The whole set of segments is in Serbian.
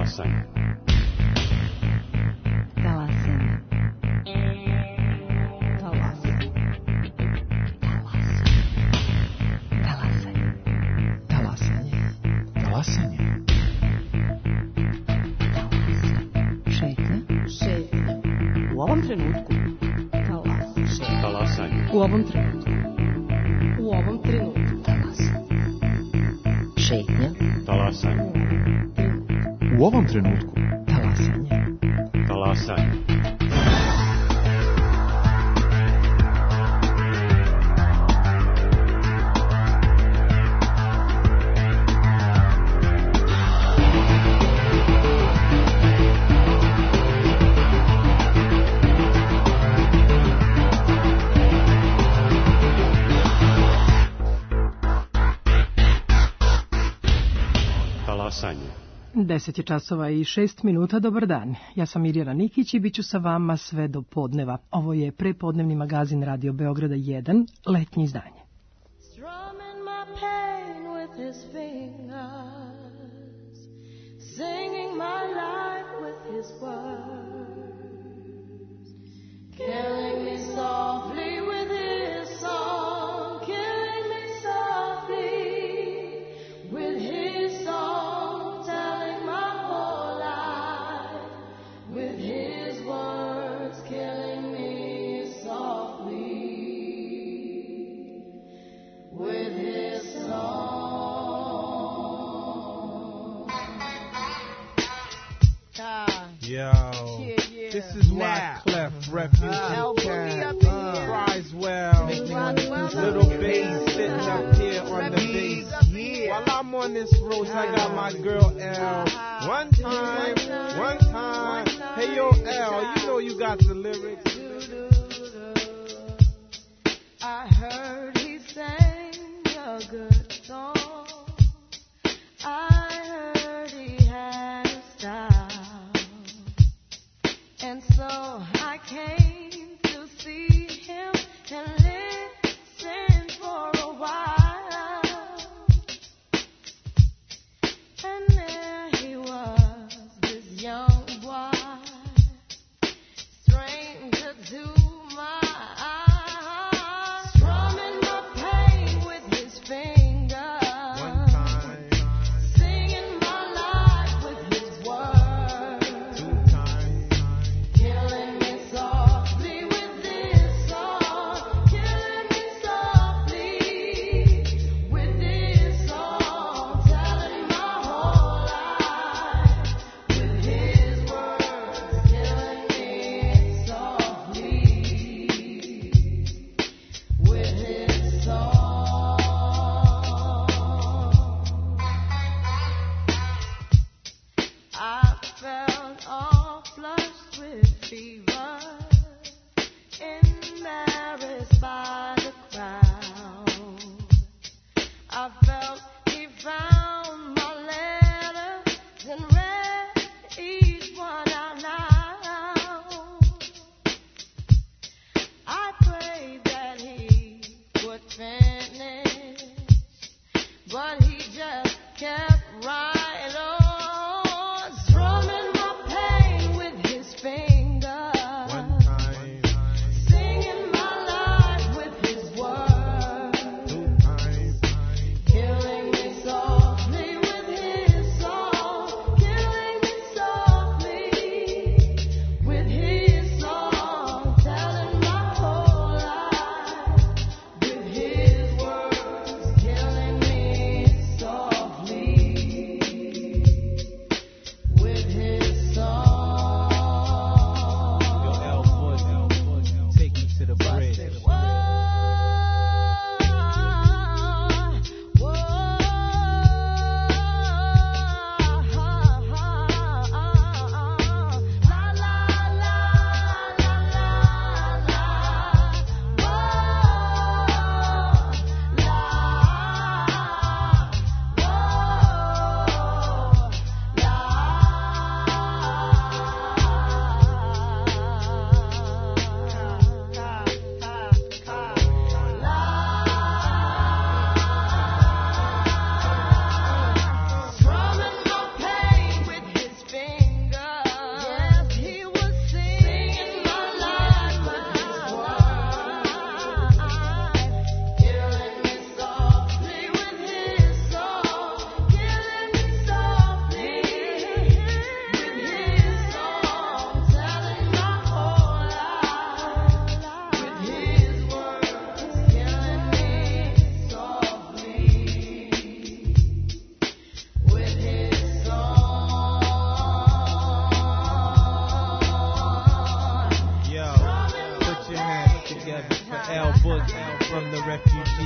Talasanje. Talasanje. Talasanje. Talasanje. Talasanje. Talasanje. Šetnja. Šetnja. U ovom trenutku. Talasanje. U ovom trenutku. U ovom trenutku. Talasanje. Šetnja. Talasanje. U ovom trenutku. Talasanje. Talasanje. Talasanje. 10 je časova i 6 minuta, dobar dan. Ja sam Mirjana Nikić i bit ću sa vama sve do podneva. Ovo je prepodnevni magazin Radio Beograda 1, letnje izdanje. Strumming my pain with his fingers, singing my life with his words, killing me softly with his song, killing me softly with his song, telling my whole life with his words, killing me softly with his song. Yo, this is Wyclef, Refugee Cat, Criswell, Little Bass sitting up here on the bass. While I'm on this roast, I got my girl L. One time. Hey yo, L, you know you got the lyrics. I heard he sang a good song. I heard he had a style. And so I came to see him and listen for a while. And there he was, this young boy, stranger to my eyes, strumming my pain with his fingers, singing my life with his words, killing me softly with this song, killing me softly with this song, telling my whole life with his words, killing me softly with his song. I felt all flushed with fever, embarrassed by the crowd. I felt he found my letters and read each one out loud. I prayed that he would finish, but he just kept right on, strumming my pain with his fingers, singing my life with his words, killing me softly with his song, killing me softly with his song, telling my whole life with his words, killing me softly.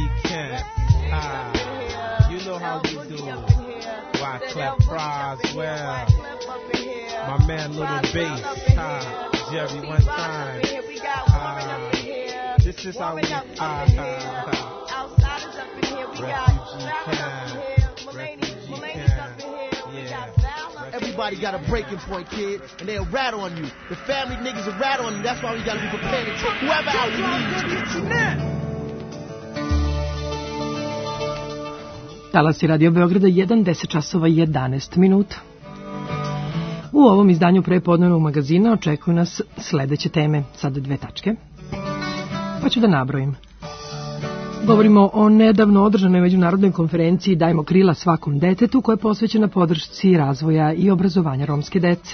Kent. You know how we do. Wyclef Croswell. My man Little Bass. Jerry one time. This is how we Outsiders up in here. We got Refugee camp. Yeah. Everybody got a breaking point, kid, and they'll rat on you. The family niggas will rat on you. That's why we gotta be prepared to take whoever out you need. Talasi Radio Beograda 1, 10 časova 11 minuta. U ovom izdanju prepodnevnog magazina očekuju nas sledeće teme, sada 2 tačke. Pa ću da nabrojim. Govorimo o nedavno održanoj međunarodnoj konferenciji Dajmo krila svakom detetu, koja je posvećena podršci razvoja i obrazovanja romske dece.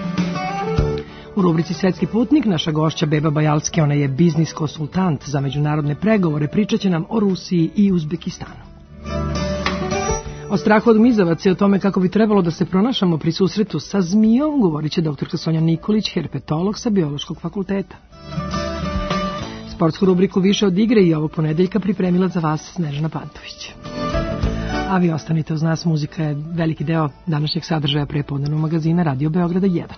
U rubrici Svetski putnik naša gošća Beba Bajalski, ona je biznis konsultant za međunarodne pregovore, pričat će nam o Rusiji i Uzbekistanu. O strahu od mizavaca i o tome kako bi trebalo da se pronašamo pri susretu sa zmijom govorit će dr. Sonja Nikolić, herpetolog sa Biološkog fakulteta. Sportsku rubriku Više od igre i ovog ponedeljka pripremila za vas Snežana Pantović. A vi ostanite uz nas, muzika je veliki deo današnjeg sadržaja prepodnevnog magazina Radio Beograda 1.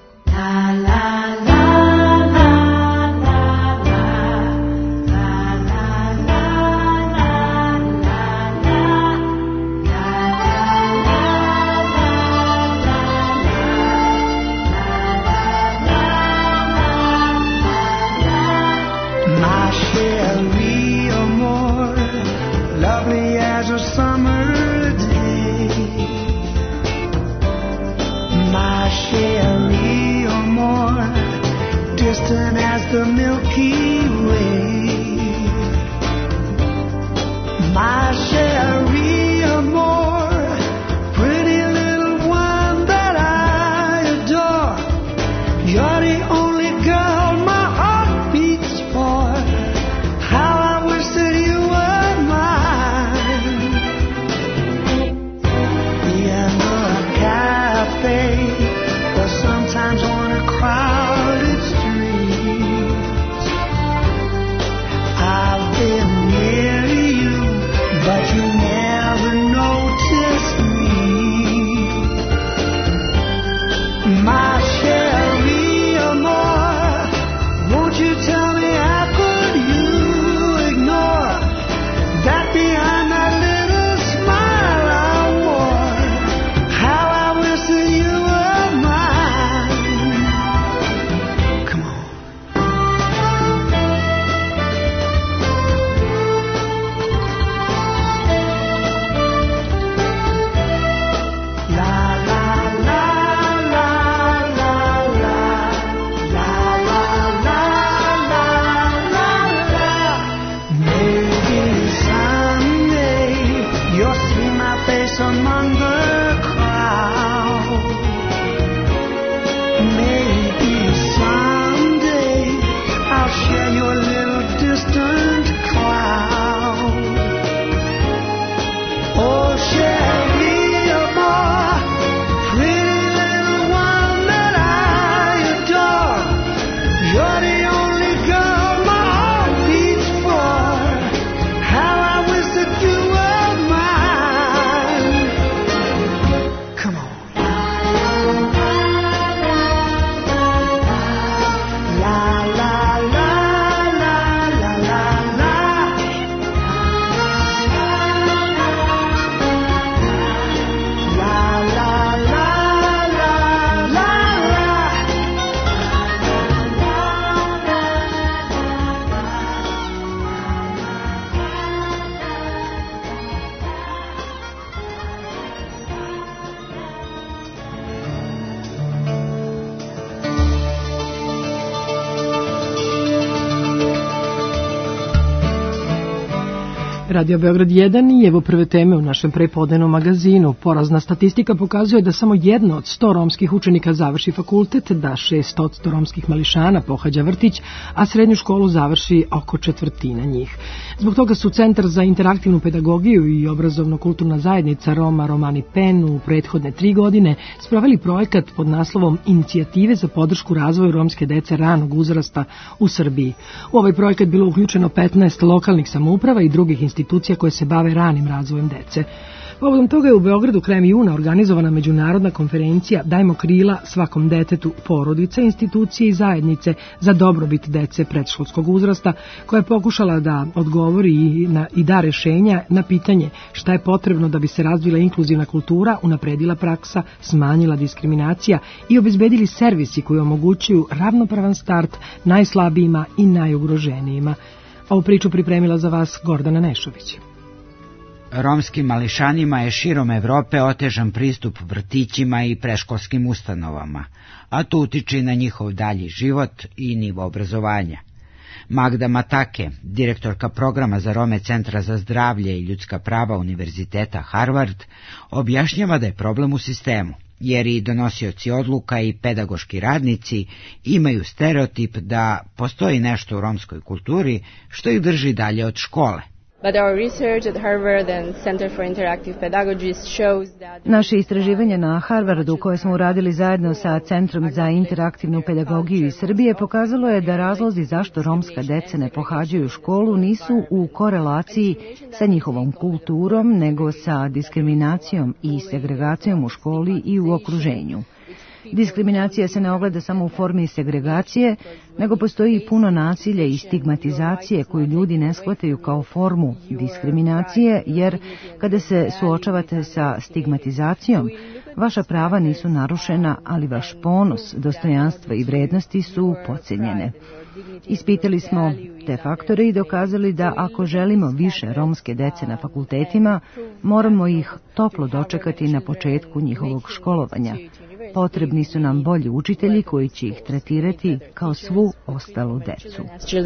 Distant as the Milky Way, my Sherry Amore, pretty little one that I adore. You're the only girl my heart beats for. How I wish that you were mine. In a cafe, or sometimes on a crowded street. I've been near you, but you never noticed me. My Sherry Amore, won't you tell me how could you ignore that behind that little smile I wore? How I wish that you were mine. Come on. Among the crowd, maybe someday I'll share your little distant cloud. Oh, Sherry Amore, pretty little one that I adore. You're the only girl my heart beats for. How I wish that you were mine. Come on. La la la la la la la. La la la la la la. Radio Beograd 1 i evo prve teme u našem prepodnevnom magazinu. Porazna statistika pokazuje da samo 1 od 100 romskih učenika završi fakultet, da 6% romskih mališana pohađa vrtić, a srednju školu završi oko 1/4 njih. Zbog toga su Centar za interaktivnu pedagogiju i obrazovno-kulturna zajednica Roma Romani Pen u prethodne 3 godine sproveli projekat pod naslovom Inicijative za podršku razvoju romske dece ranog uzrasta u Srbiji. U ovaj projekat bilo uključeno 15 lokalnih samouprava i drugih institucija institucija koje se bave ranim razvojem dece. Povodom toga je u Beogradu krajem juna organizovana međunarodna konferencija Dajmo krila svakom detetu, porodice, institucije i zajednice za dobrobit dece predškolskog uzrasta, koja je pokušala da odgovori i da rešenja na pitanje šta je potrebno da bi se razvila inkluzivna kultura, unapredila praksa, smanjila diskriminacija i obezbedili servisi koji omogućuju ravnopravan start najslabijima i najugroženijima. Ovu priču pripremila za vas Gordana Nešović. Romskim mališanima je širom Evrope otežan pristup vrtićima i preškolskim ustanovama, a to utiče na njihov dalji život i nivo obrazovanja. Magda Matake, direktorka programa za Rome Centra za zdravlje i ljudska prava Univerziteta Harvard, objašnjava da je problem u sistemu, jer i donosioci odluka i pedagoški radnici imaju stereotip da postoji nešto u romskoj kulturi što ih drži dalje od škole. Naše istraživanje na Harvardu, koje smo uradili zajedno sa Centrom za interaktivnu pedagogiju iz Srbije, pokazalo je da razlozi zašto romska deca ne pohađaju školu nisu u korelaciji sa njihovom kulturom, nego sa diskriminacijom i segregacijom u školi i u okruženju. Diskriminacija se ne ogleda samo u formi segregacije, nego postoji i puno nasilja i stigmatizacije koju ljudi ne shvataju kao formu diskriminacije, jer kada se suočavate sa stigmatizacijom, vaša prava nisu narušena, ali vaš ponos, dostojanstva i vrednosti su podcenjene. Ispitali smo te faktore i dokazali da ako želimo više romske dece na fakultetima, moramo ih toplo dočekati na početku njihovog školovanja. Potrebni su nam bolji učitelji koji će ih tretirati kao svu ostalu decu.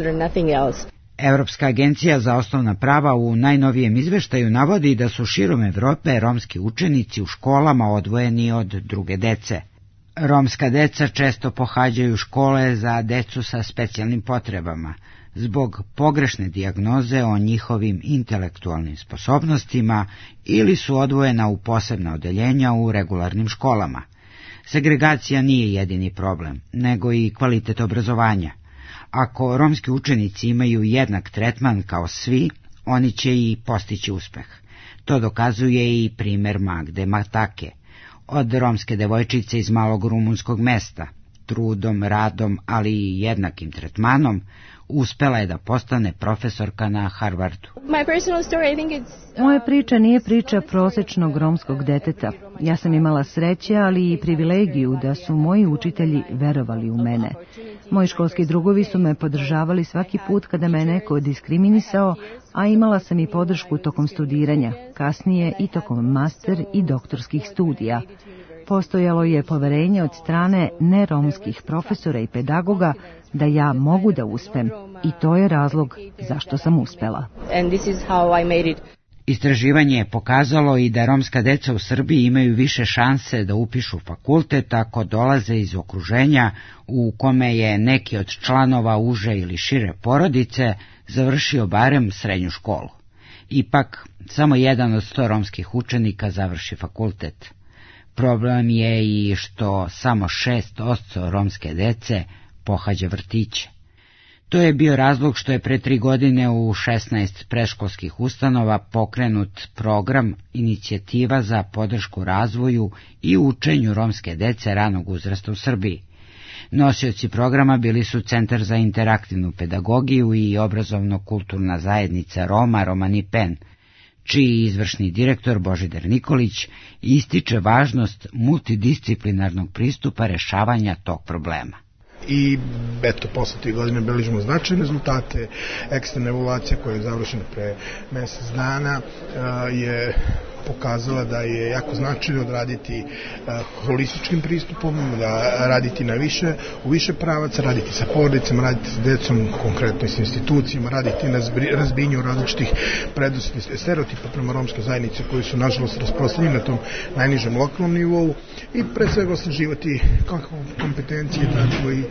Evropska agencija za osnovna prava u najnovijem izveštaju navodi da su širom Evrope romski učenici u školama odvojeni od druge dece. Romska deca često pohađaju škole za decu sa specijalnim potrebama, zbog pogrešne dijagnoze o njihovim intelektualnim sposobnostima ili su odvojena u posebna odeljenja u regularnim školama. Segregacija nije jedini problem, nego i kvalitet obrazovanja. Ako romski učenici imaju jednak tretman kao svi, oni će i postići uspeh. To dokazuje i primer Magde Matake, od romske devojčice iz malog rumunskog mesta. Trudom, radom, ali i jednakim tretmanom, uspela je da postane profesorka na Harvardu. Moja priča nije priča prosečnog romskog deteta. Ja sam imala sreće, ali i privilegiju da su moji učitelji verovali u mene. Moji školski drugovi su me podržavali svaki put kada me neko diskriminisao, a imala sam i podršku tokom studiranja, kasnije i tokom master i doktorskih studija. Postojalo je poverenje od strane neromskih profesora i pedagoga da ja mogu da uspem i to je razlog zašto sam uspela. Istraživanje je pokazalo i da romska deca u Srbiji imaju više šanse da upišu fakultet ako dolaze iz okruženja u kome je neki od članova uže ili šire porodice završio barem srednju školu. Ipak, samo 1 od 100 romskih učenika završi fakultet. Problem je i što samo 6% romske dece pohađa vrtiće. To je bio razlog što je pre 3 godine u 16 preškolskih ustanova pokrenut program Inicijativa za podršku razvoju i učenju romske dece ranog uzrasta u Srbiji. Nosioci programa bili su Centar za interaktivnu pedagogiju i obrazovno-kulturna zajednica Roma Romani Pen, čiji izvršni direktor Božidar Nikolić ističe važnost multidisciplinarnog pristupa rešavanja tog problema. I eto, posle 3 godine beležimo značajne rezultate. Eksterna evaluacija koja je završena pre mesec dana je pokazala da je jako značajno odraditi holističkim pristupom, da raditi u više pravaca, raditi sa porodicama, raditi sa decom, konkretno i sa institucijama, raditi na razbijanju različitih prednosti stereotipa prema romskoj zajednici koji su nažalost rasprostranjeni na tom najnižem lokalnom nivou i pre svega osnaživati kompetencije, tako i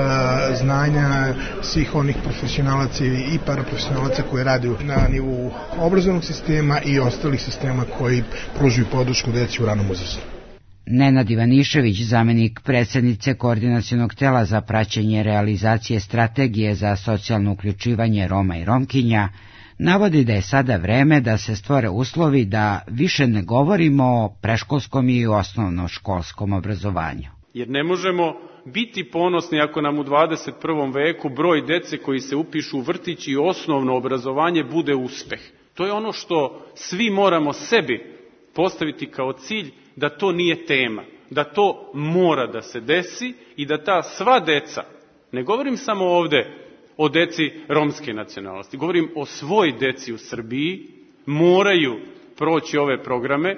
znanja svih onih profesionalaca i paraprofesionalaca koji rade na nivou obrazovnog sistema i ostalih sistema koji pružuju podršku deci u ranom uzrastu. Nenad Ivanišević, zamenik predsjednice Koordinacionog tela za praćenje realizacije strategije za socijalno uključivanje Roma i Romkinja, Navodi da je sada vreme da se stvore uslovi da više ne govorimo o predškolskom i osnovnoškolskom obrazovanju. Jer ne možemo biti ponosni ako nam u 21. veku broj dece koji se upišu u vrtić i osnovno obrazovanje bude uspeh. To je ono što svi moramo sebi postaviti kao cilj, da to nije tema, da to mora da se desi i da ta sva deca, ne govorim samo ovde o deci romske nacionalnosti, govorim o svoj deci u Srbiji, moraju proći ove programe,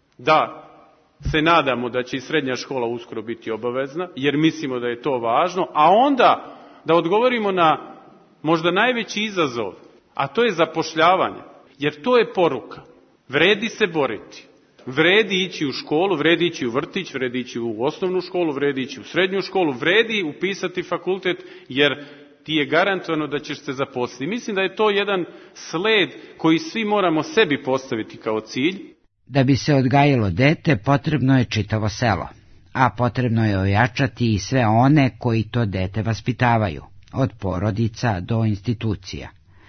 da se nadamo da će i srednja škola uskoro biti obavezna, jer mislimo da je to važno, a onda da odgovorimo na možda najveći izazov, a to je zapošljavanje, jer to je poruka. Vredi se boriti, vredi ići u školu, vredi ići u vrtić, vredi ići u osnovnu školu, vredi ići u srednju školu, vredi upisati fakultet, jer ti je garantovano da ćeš se zaposliti. Mislim da je to jedan sled koji svi moramo sebi postaviti kao cilj. Da bi se odgajilo dete, potrebno je čitavo selo, a potrebno je ojačati i sve one koji to dete vaspitavaju, od porodica do institucija.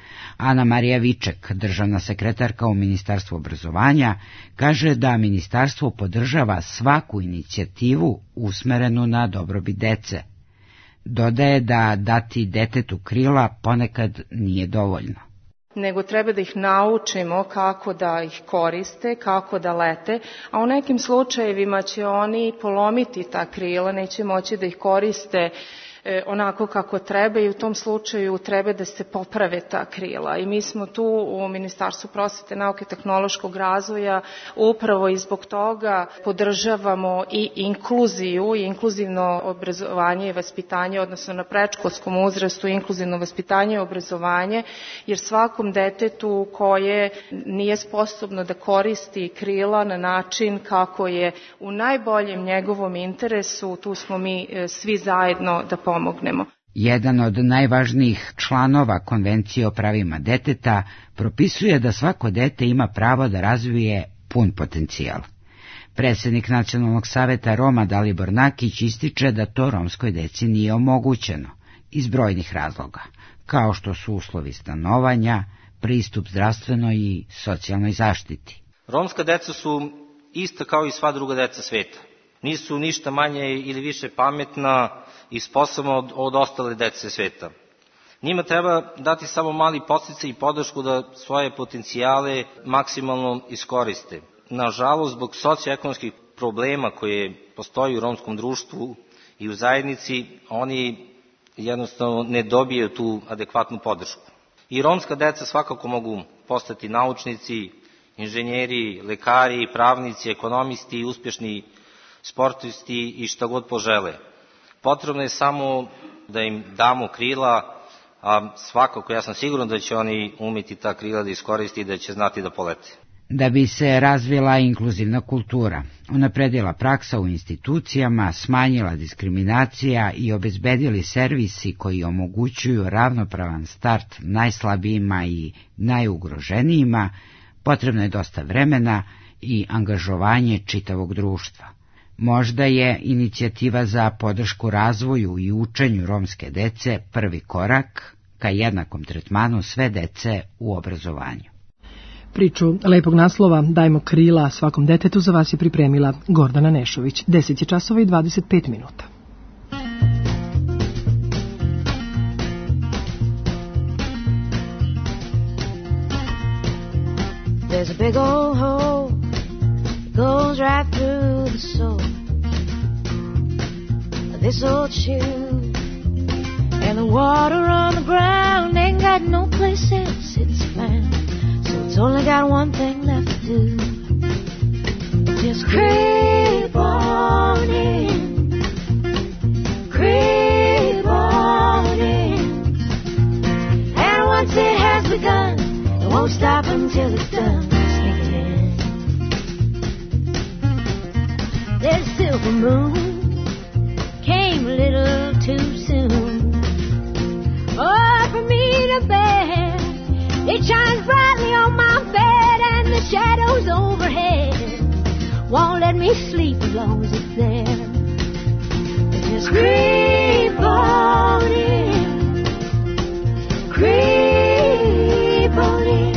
Ana Marija Viček, državna sekretarka u Ministarstvu obrazovanja, kaže da ministarstvo podržava svaku inicijativu usmerenu na dobrobit dece. Dodaje da dati detetu krila ponekad nije dovoljno. Nego treba da ih naučimo kako da ih koriste, kako da lete, a u nekim slučajevima će oni polomiti ta krila, neće moći da ih koriste onako kako treba i u tom slučaju treba da se poprave ta krila. I mi smo tu u Ministarstvu prosvete, nauke i tehnološkog razvoja upravo i zbog toga podržavamo i inkluziju i inkluzivno obrazovanje i vaspitanje, odnosno na predškolskom uzrastu inkluzivno vaspitanje i obrazovanje, jer svakom detetu koje nije sposobno da koristi krila na način kako je u najboljem njegovom interesu, tu smo mi svi zajedno da pomognemo. Jedan od najvažnijih članova Konvencije o pravima deteta propisuje da svako dete ima pravo da razvije pun potencijal. Predsjednik Nacionalnog saveta Roma Dalibor Nakić ističe da to romskoj deci nije omogućeno iz brojnih razloga, kao što su uslovi stanovanja, pristup zdravstvenoj i socijalnoj zaštiti. Romska deca su ista kao i sva druga deca sveta. Nisu ništa manje ili više pametna i sposobna od ostale dece sveta. Njima treba dati samo mali podsticaj i podršku da svoje potencijale maksimalno iskoriste. Nažalost, zbog socioekonomskih problema koje postoji u romskom društvu i u zajednici, oni jednostavno ne dobijaju tu adekvatnu podršku. I romska deca svakako mogu postati naučnici, inženjeri, lekari, pravnici, ekonomisti, uspješni sportisti i šta god požele. Potrebno je samo da im damo krila, a svakako ja sam siguran da će oni umeti ta krila da iskoristi i da će znati da polete. Da bi se razvila inkluzivna kultura, unapredila praksa u institucijama, smanjila diskriminacija i obezbedili servisi koji omogućuju ravnopravan start najslabijima i najugroženijima, potrebno je dosta vremena i angažovanje čitavog društva. Možda je inicijativa za podršku razvoju i učenju romske dece prvi korak ka jednakom tretmanu sve dece u obrazovanju. Priču lepog naslova Dajmo krila svakom detetu za vas je pripremila Gordana Nešović. 10:25. There's a big old hole goes right through the soul of this old shoe, and the water on the ground ain't got no place else it's found, so it's only got one thing left to do. Just creep on in, creep on in, and once it has begun, it won't stop until it's done. This silver moon came a little too soon. Oh, for me to bear, it shines brightly on my bed, and the shadows overhead won't let me sleep as long as it's there. Just creep on in, creep on in.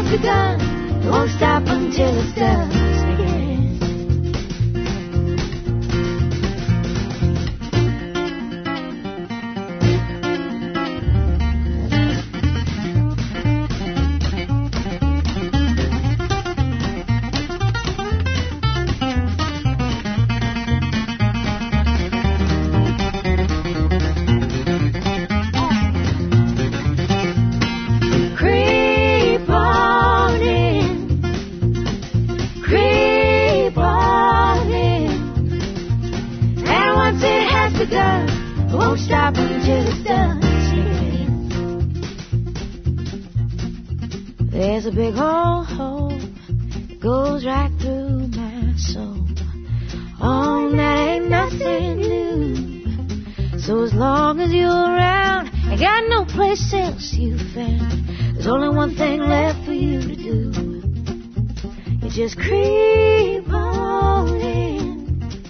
has begun. It won't stop until it's done. There's a big hole that goes right through my soul. Oh, that ain't nothing new. So as long as you're around, I got no place else you found. There's only one thing left for you to do. You just creep on in,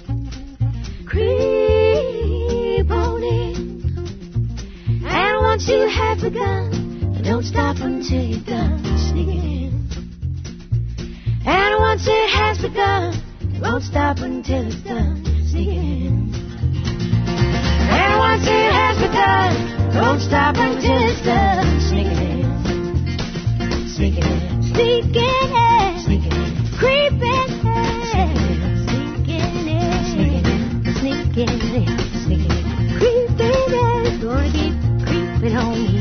creep on in. And once you have begun, don't stop until you're done sneaking in. And once it has begun, it won't stop until it's done sneaking in. And once it has begun, it won't stop until it's done sneaking in. Sneaking in, sneaking in, sneaking in, creeping in, sneaking in, sneaking in, sneaking in, sneaking in, creeping in. Gonna keep creeping on me.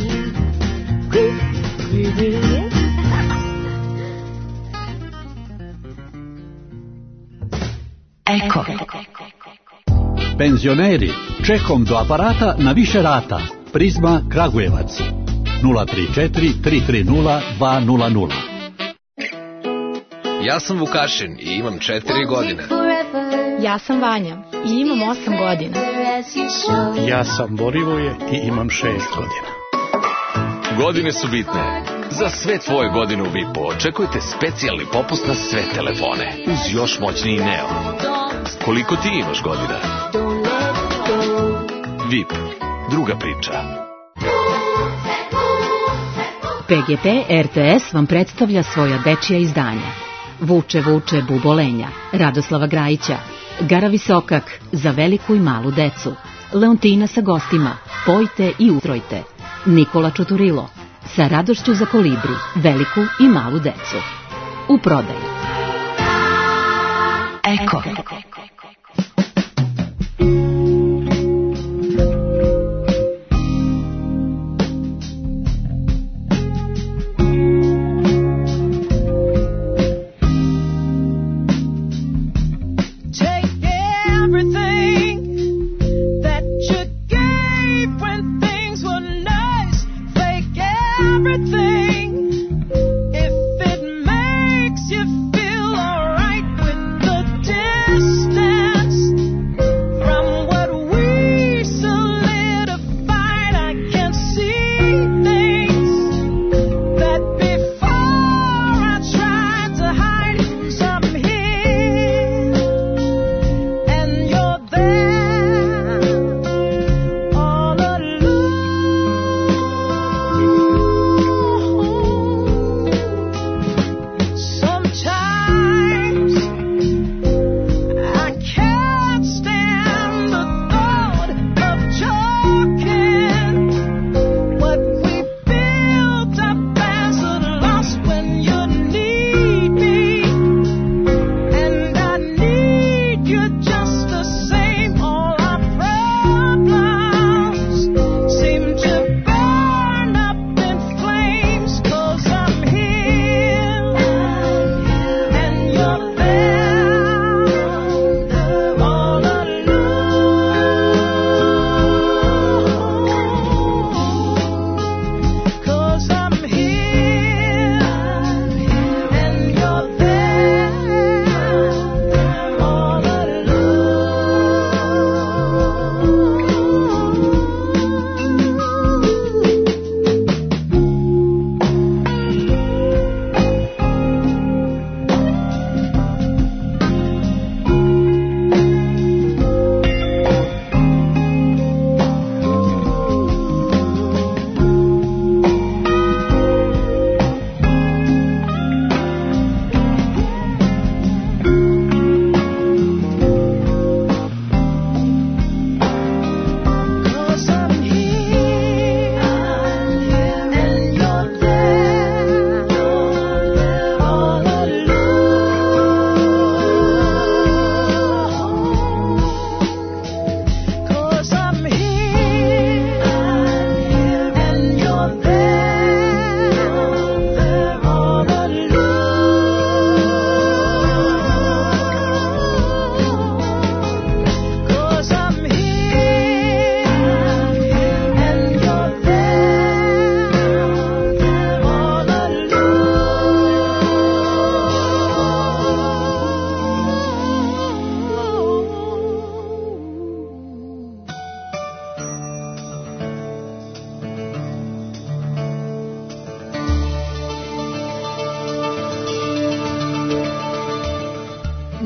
Eko. Penzioneri, čekom do aparata na više rata. Prizma Kragujevac 034 330 200. Ja sam Vukašin i imam 4 godine. Ja sam Vanja i imam 8 godina. Ja sam Borivoje i imam 6 godina. Godine su bitne. Za sve tvoje godine u VIP-u očekujte specijalni popust na sve telefone uz još moćniji Neo. Koliko ti imaš godina? VIP. Druga priča. PGP RTS vam predstavlja svoja dečija izdanja. Vuče, vuče, bubolenja, Radoslava Grajića, Gara Visokak, za veliku i malu decu, Leontina sa gostima, Pojte i utrojte, Nikola Čuturilo, sa radošću za kolibri, veliku i malu decu. U prodaju. Eko. Stand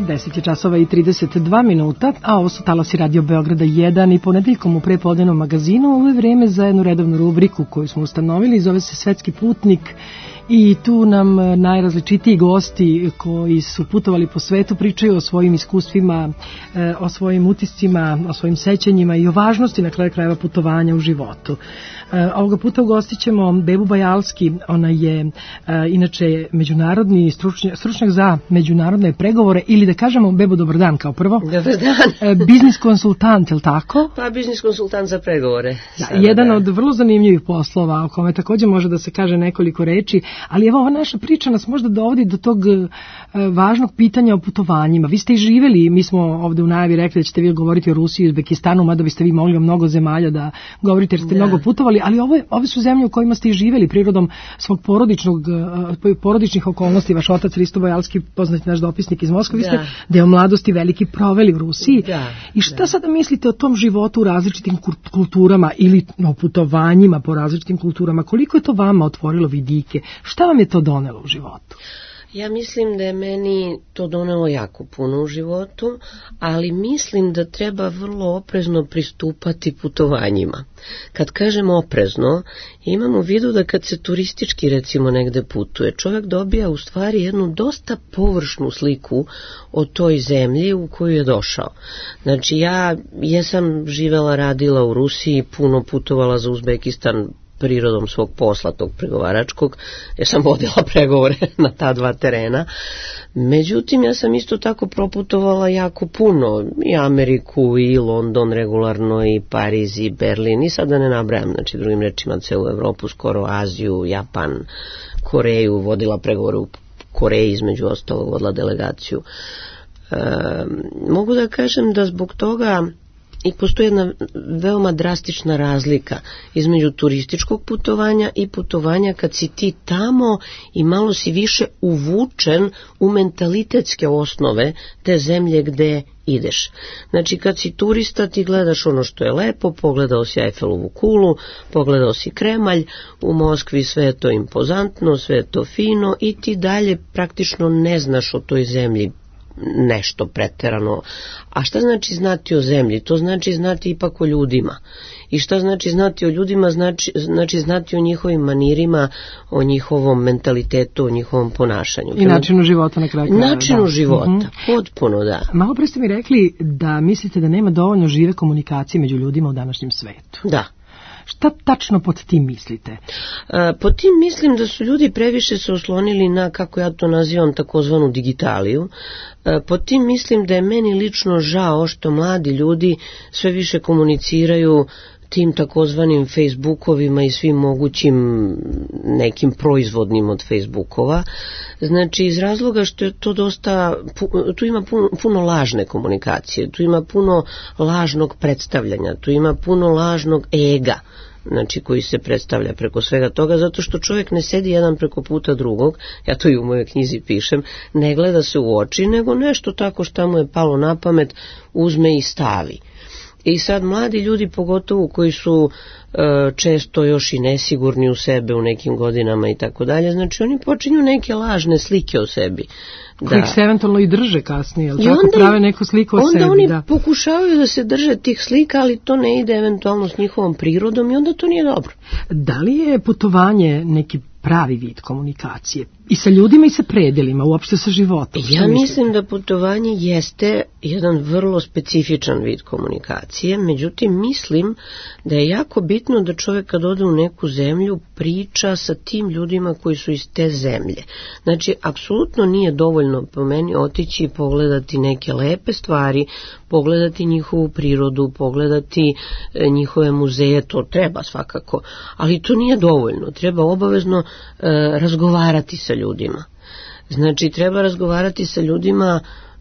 10 je časova i 32 minuta, a ovo su talasi Radio Beograda 1 i ponedeljkom u prepodnevnom magazinu. Ovo je vreme za jednu redovnu rubriku koju smo ustanovili, zove se Svetski putnik. I tu nam najrazličitiji gosti koji su putovali po svetu pričaju o svojim iskustvima, o svojim utiscima, o svojim sećanjima i o važnosti na kraju krajeva putovanja u životu. Ovoga puta ugostit ćemo Bebu Bajalski, ona je inače međunarodni stručnjak za međunarodne pregovore, ili da kažemo, Bebo, dobar dan kao prvo. Dobar dan. Biznis konsultant, je li tako? Pa biznis konsultant za pregovore. Da, jedan od vrlo zanimljivih poslova o kome također može da se kaže nekoliko reči, ali evo ova naša priča nas možda dovodi do tog važnog pitanja o putovanjima. Vi ste i živjeli, mi smo ovde u najavi rekli da ćete vi govoriti o Rusiji i Uzbekistanu, mada biste vi mogli o mnogo zemalja da govorite jer ste mnogo putovali, ali ove su zemlje u kojima ste i živjeli prirodom svog porodičnih okolnosti. Vaš otac Risto Bajalski, poznati naš dopisnik iz Moskve, vi ste deo mladosti veliki proveli u Rusiji. I šta sada mislite o tom životu u različitim kulturama ili o putovanjima po različitim kulturama? Koliko je to vama otvorilo vidike? Šta vam je to donelo u životu? Ja mislim da je meni to donelo jako puno u životu, ali mislim da treba vrlo oprezno pristupati putovanjima. Kad kažem oprezno, imam u vidu da kad se turistički recimo negde putuje, čovjek dobija u stvari jednu dosta površnu sliku o toj zemlji u koju je došao. Znači ja jesam živela, radila u Rusiji, puno putovala za Uzbekistan, prirodom svog posla, tog pregovaračkog, jer sam vodila pregovore na ta dva terena. Međutim, ja sam isto tako proputovala jako puno, i Ameriku, i London regularno, i Pariz, i Berlin, i sad da ne nabrajam, znači drugim rečima celu Evropu, skoro Aziju, Japan, Koreju, vodila pregovore u Koreji, između ostalog vodila delegaciju. Mogu da kažem da zbog toga i postoji jedna veoma drastična razlika između turističkog putovanja i putovanja kad si ti tamo i malo si više uvučen u mentalitetske osnove te zemlje gde ideš. Znači kad si turista ti gledaš ono što je lepo, pogledao si Eiffelovu kulu, pogledao si Kremalj, u Moskvi sve je to impozantno, sve je to fino i ti dalje praktično ne znaš o toj zemlji nešto preterano. A šta znači znati o zemlji? To znači znati ipak o ljudima. I šta znači znati o ljudima? Znači znati o njihovim manirima, o njihovom mentalitetu, o njihovom ponašanju. I načinu života na kraju. Načinu života, potpuno da. Malo pre ste mi rekli da mislite da nema dovoljno žive komunikacije među ljudima u današnjem svetu. Da. Šta tačno pod tim mislite? Pod tim mislim da su ljudi previše se oslonili na, kako ja to nazivam, takozvanu digitaliju. Pod tim mislim da je meni lično žao što mladi ljudi sve više komuniciraju tim takozvanim Facebookovima i svim mogućim nekim proizvodnim od Facebookova. Znači iz razloga što je to dosta, tu ima puno lažne komunikacije, tu ima puno lažnog predstavljanja, tu ima puno lažnog ega, znači koji se predstavlja preko svega toga, zato što čovjek ne sedi jedan preko puta drugog, ja to i u mojoj knjizi pišem, ne gleda se u oči, nego nešto tako što mu je palo na pamet uzme i stavi. I sad mladi ljudi, pogotovo koji su često još i nesigurni u sebe u nekim godinama i tako dalje, znači oni počinju neke lažne slike o sebi. Kojih se eventualno i drže kasnije, ali tako prave neku sliku o sebi. Onda oni pokušavaju da se drže tih slika, ali to ne ide eventualno s njihovom prirodom i onda to nije dobro. Da li je putovanje neki pravi vid komunikacije? I sa ljudima i sa predelima, uopšte sa životom? Ja mislim da putovanje jeste jedan vrlo specifičan vid komunikacije, međutim mislim da je jako bitno da čovjek kad ode u neku zemlju priča sa tim ljudima koji su iz te zemlje. Znači, apsolutno nije dovoljno po meni otići i pogledati neke lepe stvari, pogledati njihovu prirodu, pogledati njihove muzeje, to treba svakako, ali to nije dovoljno, treba obavezno razgovarati sa ljudima. Znači, treba razgovarati sa ljudima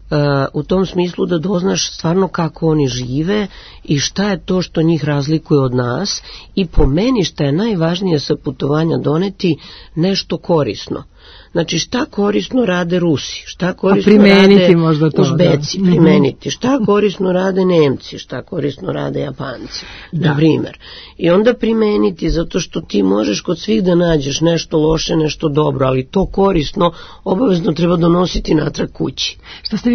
u tom smislu da doznaš stvarno kako oni žive i šta je to što njih razlikuje od nas i po meni šta je najvažnije sa putovanja doneti nešto korisno. Znači šta korisno rade Rusi, šta korisno rade Uzbeci, primeniti, šta korisno rade Nemci, šta korisno rade Japanci, na primjer. I onda primeniti, zato što ti možeš kod svih da nađeš nešto loše, nešto dobro, ali to korisno obavezno treba donositi natrag kući. Šta ste vi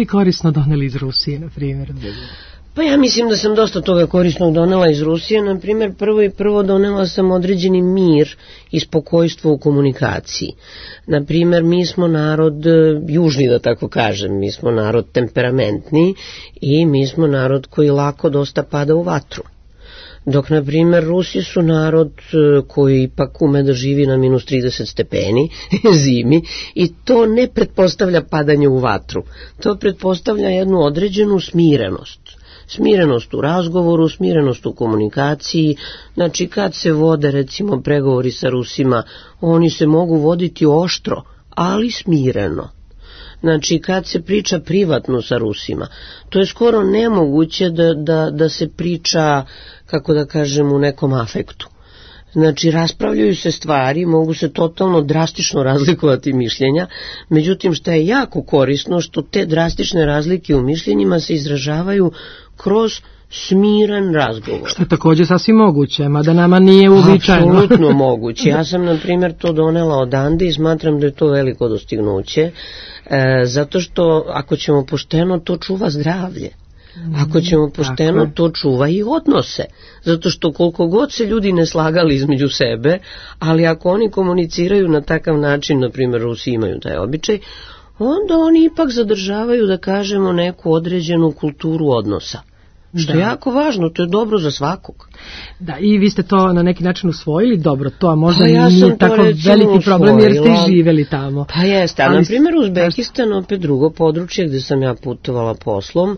vi korisno doneli iz Rusije, na primjer? Pa ja mislim da sam dosta toga korisnog donela iz Rusije. Na primjer, prvo donela sam određeni mir i spokojstvo u komunikaciji. Na primjer, mi smo narod južni, da tako kažem, mi smo narod temperamentni i mi smo narod koji lako dosta pada u vatru. Dok, na primjer, Rusi su narod koji ipak ume da živi na minus 30 stepeni zimi i to ne pretpostavlja padanje u vatru. To pretpostavlja jednu određenu smirenost. Smirenost u razgovoru, smirenost u komunikaciji. Znači, kad se vode, recimo, pregovori sa Rusima, oni se mogu voditi oštro, ali smireno. Znači, kad se priča privatno sa Rusima, to je skoro nemoguće da se priča, kako da kažem, u nekom afektu. Znači, raspravljaju se stvari, mogu se totalno drastično razlikovati mišljenja, međutim, što je jako korisno, što te drastične razlike u mišljenjima se izražavaju kroz smiren razgovor. Što je također sasvim moguće, mada nama nije uobičajeno. Apsolutno moguće. Ja sam, na primjer, to donela odande i smatram da je to veliko dostignuće, zato što ako ćemo pošteno, to čuva zdravlje. Ako ćemo pošteno, to čuva i odnose. Zato što koliko god se ljudi ne slagali između sebe, ali ako oni komuniciraju na takav način, na primjer Rusi imaju taj običaj, onda oni ipak zadržavaju, da kažemo, neku određenu kulturu odnosa. Što je jako važno, to je dobro za svakog. Da, i vi ste to na neki način usvojili, dobro, to a možda nije tako veliki problem jer ste i živjeli tamo. Pa jeste, a na primjer Uzbekistan, opet drugo područje gdje sam ja putovala poslom,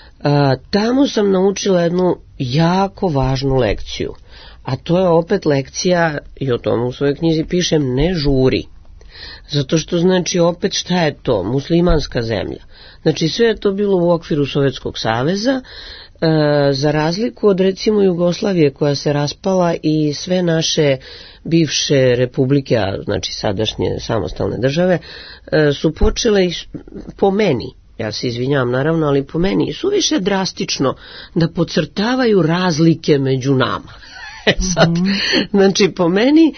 tamo sam naučila jednu jako važnu lekciju, a to je opet lekcija, i o tomu u svojoj knjizi pišem, ne žuri. Zato što, znači, opet šta je to? Muslimanska zemlja. Znači, sve je to bilo u okviru Sovjetskog saveza, za razliku od, recimo, Jugoslavije koja se raspala i sve naše bivše republike, a znači sadašnje samostalne države, su počele, po meni, ja se izvinjavam naravno, ali po meni su više drastično da podcrtavaju razlike među nama. Sad, znači, po meni,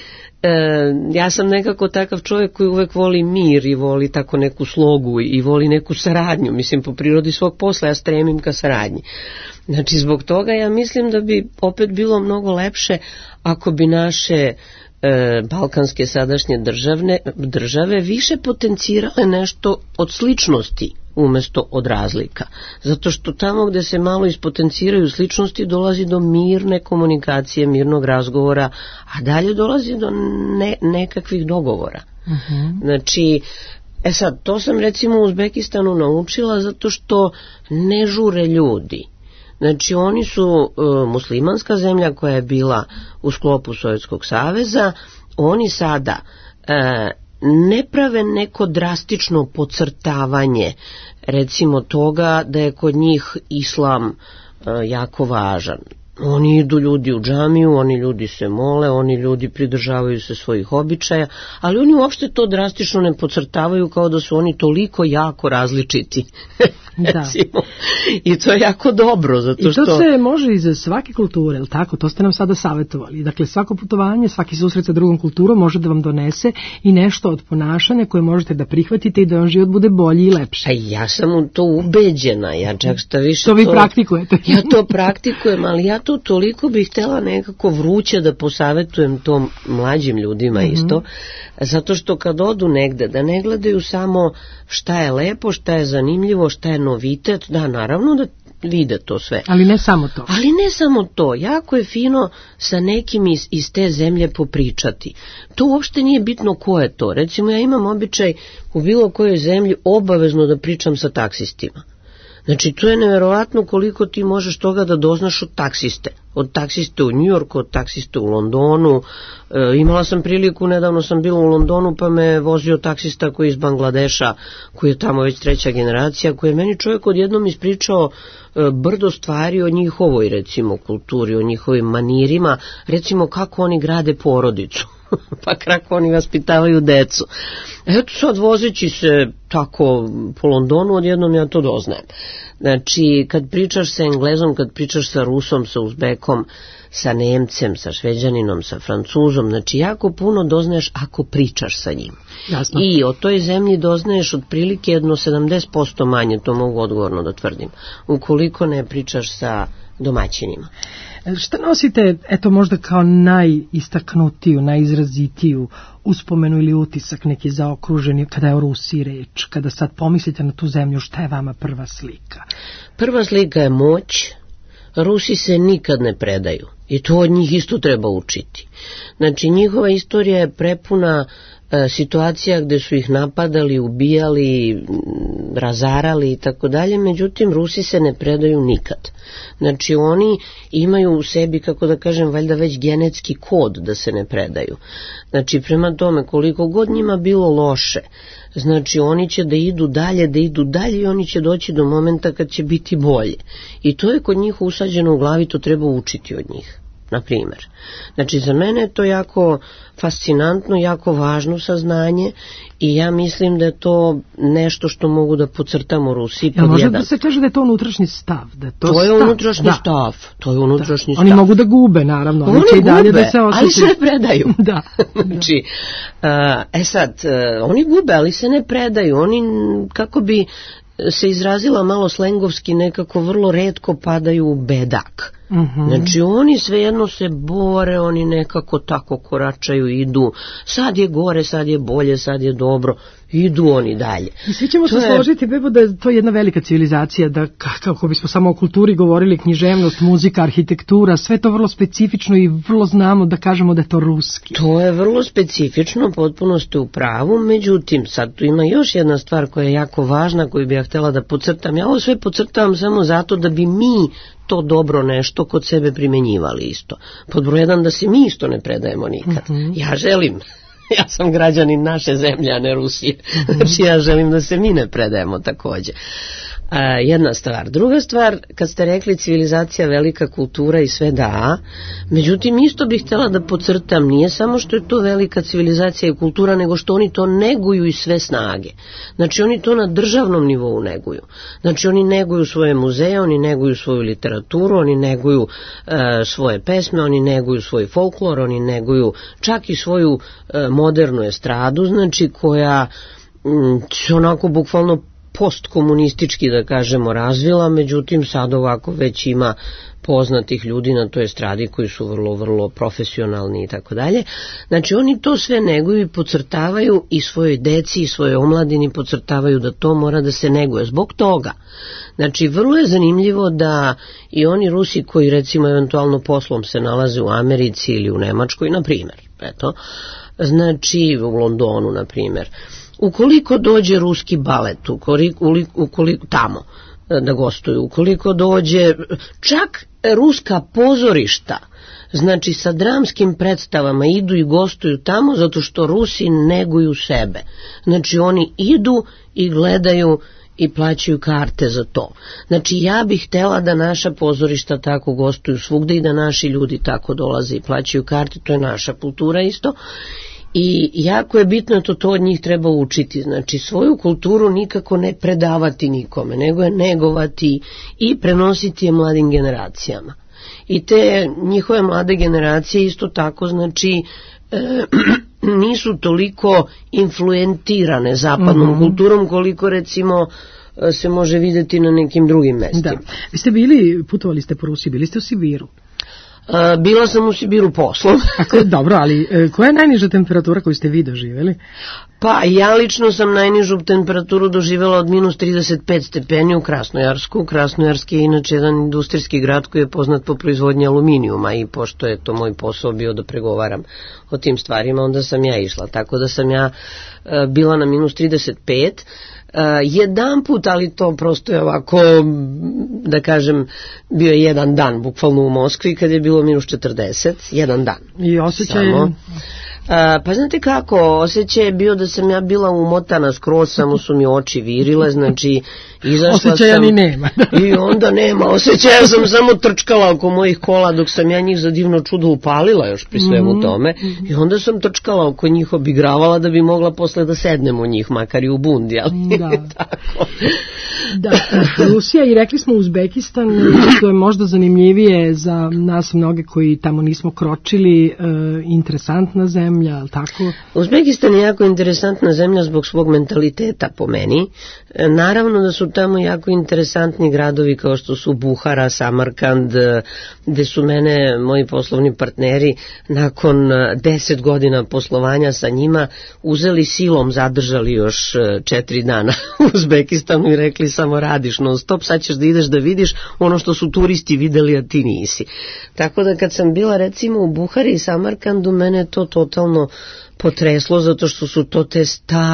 ja sam nekako takav čovjek koji uvek voli mir i voli tako neku slogu i voli neku saradnju. Mislim, po prirodi svog posla ja stremim ka saradnji. Znači, zbog toga ja mislim da bi opet bilo mnogo lepše ako bi naše balkanske sadašnje države više potencirale nešto od sličnosti umjesto od razlika. Zato što tamo gdje se malo ispotenciraju sličnosti dolazi do mirne komunikacije, mirnog razgovora, a dalje dolazi do nekakvih dogovora. Znači, sad, to sam recimo u Uzbekistanu naučila zato što ne žure ljudi. Znači, oni su muslimanska zemlja koja je bila u sklopu Sovjetskog saveza, oni sada ne prave neko drastično podcrtavanje, recimo toga da je kod njih islam jako važan. Oni idu ljudi u džamiju, oni ljudi se mole, oni ljudi pridržavaju se svojih običaja, ali oni uopšte to drastično ne podcrtavaju kao da su oni toliko jako različiti. Da. I to je jako dobro. Zato što... I to se može iz svake kulture, ili tako? To ste nam sada savjetovali. Dakle, svako putovanje, svaki susret sa drugom kulturom može da vam donese i nešto od ponašanja koje možete da prihvatite i da vam život bude bolji i lepši. A ja sam u to ubeđena. Ja čak šta više to vi praktikujete. Ja to praktikujem, ali ja to toliko bih htjela nekako vruće da posavetujem tom mlađim ljudima isto, zato što kad odu negde, da ne gledaju samo šta je lepo, šta je zanimljivo, šta je novitet, da, naravno da vide to sve. Ali ne samo to. Ali ne samo to, jako je fino sa nekim iz te zemlje popričati. To uopšte nije bitno ko je to. Recimo, ja imam običaj u bilo kojoj zemlji obavezno da pričam sa taksistima. Znači, to je nevjerovatno koliko ti možeš toga da doznaš od taksiste. Od taksiste u New Yorku, od taksiste u Londonu. Imala sam priliku, nedavno sam bila u Londonu, pa me vozio taksista koji je iz Bangladeša, koji je tamo već 3. generacija, koji je meni čovjek odjednom ispričao brdo stvari o njihovoj, recimo, kulturi, o njihovim manirima, recimo kako oni grade porodicu. Pa kako oni vaspitavaju decu. Eto sad vozeći se tako po Londonu, odjednom ja to doznajem. Znači, kad pričaš sa Englezom, kad pričaš sa Rusom, sa Uzbekom, sa Nemcem, sa Šveđaninom, sa Francuzom, znači jako puno doznaješ ako pričaš sa njim. Jasno. I o toj zemlji doznaješ otprilike jedno 70% manje, to mogu odgovorno da tvrdim, ukoliko ne pričaš sa domaćinima. Šta nosite, eto možda kao najistaknutiju, najizrazitiju uspomenu ili utisak neki zaokruženi kada je o Rusiji reč, kada sad pomislite na tu zemlju, šta je vama prva slika? Prva slika je moć. Rusi se nikad ne predaju i to od njih isto treba učiti. Znači njihova istorija je prepuna situacija gde su ih napadali, ubijali, razarali i tako dalje, međutim Rusi se ne predaju nikad. Znači oni imaju u sebi, kako da kažem, valjda već genetski kod da se ne predaju. Znači prema tome koliko god njima bilo loše, znači oni će da idu dalje i oni će doći do momenta kad će biti bolje. I to je kod njih usađeno u glavi, to treba učiti od njih. Na primjer. Znači za mene je to jako fascinantno, jako važno saznanje i ja mislim da je to nešto što mogu da podcrtam u Rusiji. Ja, može da se kaže da je to unutrašnji stav? Da to je unutrašnji stav. To je unutrašnji stav. Oni mogu da gube, naravno. Oni će i dalje gube, da se osjećaju. ali se ne predaju. Da. Znači, oni gube, ali se ne predaju. Oni, kako bi se izrazila malo slengovski, nekako vrlo retko padaju u bedak. Znači oni svejedno se bore, oni nekako tako koračaju, idu, sad je gore, sad je bolje, sad je dobro, idu oni dalje. I svi ćemo se složiti, Bebo, da je to jedna velika civilizacija, da kako bismo samo o kulturi govorili, književnost, muzika, arhitektura, sve to vrlo specifično i vrlo znamo da kažemo da je to ruski. To je vrlo specifično, potpuno ste u pravu, međutim sad tu ima još jedna stvar koja je jako važna, koju bih ja htjela da podcrtam. Ja ovo sve podcrtavam samo zato da bi mi to dobro nešto kod sebe primenjivali isto. Pod broj 1 da se mi isto ne predajemo nikad. Ja želim, ja sam građanin naše zemlje, a ne Rusije. Znači ja želim da se mi ne predajemo također. Jedna stvar. Druga stvar, kad ste rekli civilizacija, velika kultura i sve da, međutim isto bih htjela da podcrtam, nije samo što je to velika civilizacija i kultura, nego što oni to neguju iz sve snage. Znači oni to na državnom nivou neguju. Znači oni neguju svoje muzeje, oni neguju svoju literaturu, oni neguju svoje pesme, oni neguju svoj folklor, oni neguju čak i svoju modernu estradu, znači koja se onako bukvalno postkomunistički, da kažemo, razvila, međutim sad ovako već ima poznatih ljudi na toj estradi koji su vrlo, vrlo profesionalni i tako dalje. Znači oni to sve neguju i podcrtavaju i svojoj deci i svojoj omladini podcrtavaju da to mora da se neguje. Zbog toga, znači vrlo je zanimljivo da i oni Rusi koji recimo eventualno poslom se nalaze u Americi ili u Nemačkoj, na primjer, eto, znači u Londonu, na primjer, ukoliko dođe ruski balet, ukoliko tamo da gostuju, ukoliko dođe čak ruska pozorišta, znači sa dramskim predstavama idu i gostuju tamo zato što Rusi neguju sebe. Znači oni idu i gledaju i plaćaju karte za to. Znači ja bih htjela da naša pozorišta tako gostuju svugde i da naši ljudi tako dolaze i plaćaju karte, to je naša kultura isto. I jako je bitno to od njih treba učiti, znači svoju kulturu nikako ne predavati nikome, nego je negovati i prenositi je mladim generacijama. I te njihove mlade generacije isto tako, znači nisu toliko influentirane zapadnom kulturom koliko recimo se može vidjeti na nekim drugim mestima. Da. Vi ste putovali ste po Rusiji, bili ste u Sibiru? Bila sam u Sibiru poslom. Dobro, ali koja je najniža temperatura koju ste vi doživjeli? Pa ja lično sam najnižu temperaturu doživjela od minus 35 stepeni u Krasnojarsku. Krasnojarsk je inače jedan industrijski grad koji je poznat po proizvodnji aluminijuma i pošto je to moj posao bio da pregovaram o tim stvarima, onda sam ja išla. Tako da sam ja bila na minus 35. Jedan put, ali to prosto je ovako, da kažem, bio je jedan dan, bukvalno u Moskvi, kad je bilo minus 40, jedan dan. I osjećaj? Pa znate kako, osjećaj je bio da sam ja bila umotana skroz, samo su mi oči virile, znači izašla osjećaja sam... ni nema. I onda nema osjećaja, sam samo trčkala oko mojih kola dok sam ja njih za divno čudo upalila još pri svemu tome i onda sam trčkala oko njih, obigravala da bi mogla posle da sednem u njih, makar i u bundi, ali tako. Da, Rusija i rekli smo Uzbekistan, što je možda zanimljivije za nas mnoge koji tamo nismo kročili, interesantna zemlja, ali tako? Uzbekistan je jako interesantna zemlja zbog svog mentaliteta po meni. Naravno da su tamo jako interesantni gradovi kao što su Buhara, Samarkand, gde su mene moji poslovni partneri nakon 10 godina poslovanja sa njima uzeli silom, zadržali još 4 dana u Uzbekistanu i rekli samo radiš non stop, sad ćeš da ideš da vidiš ono što su turisti videli, a ti nisi. Tako da kad sam bila recimo u Buhari i Samarkandu, mene to totalno potreslo, zato što su to te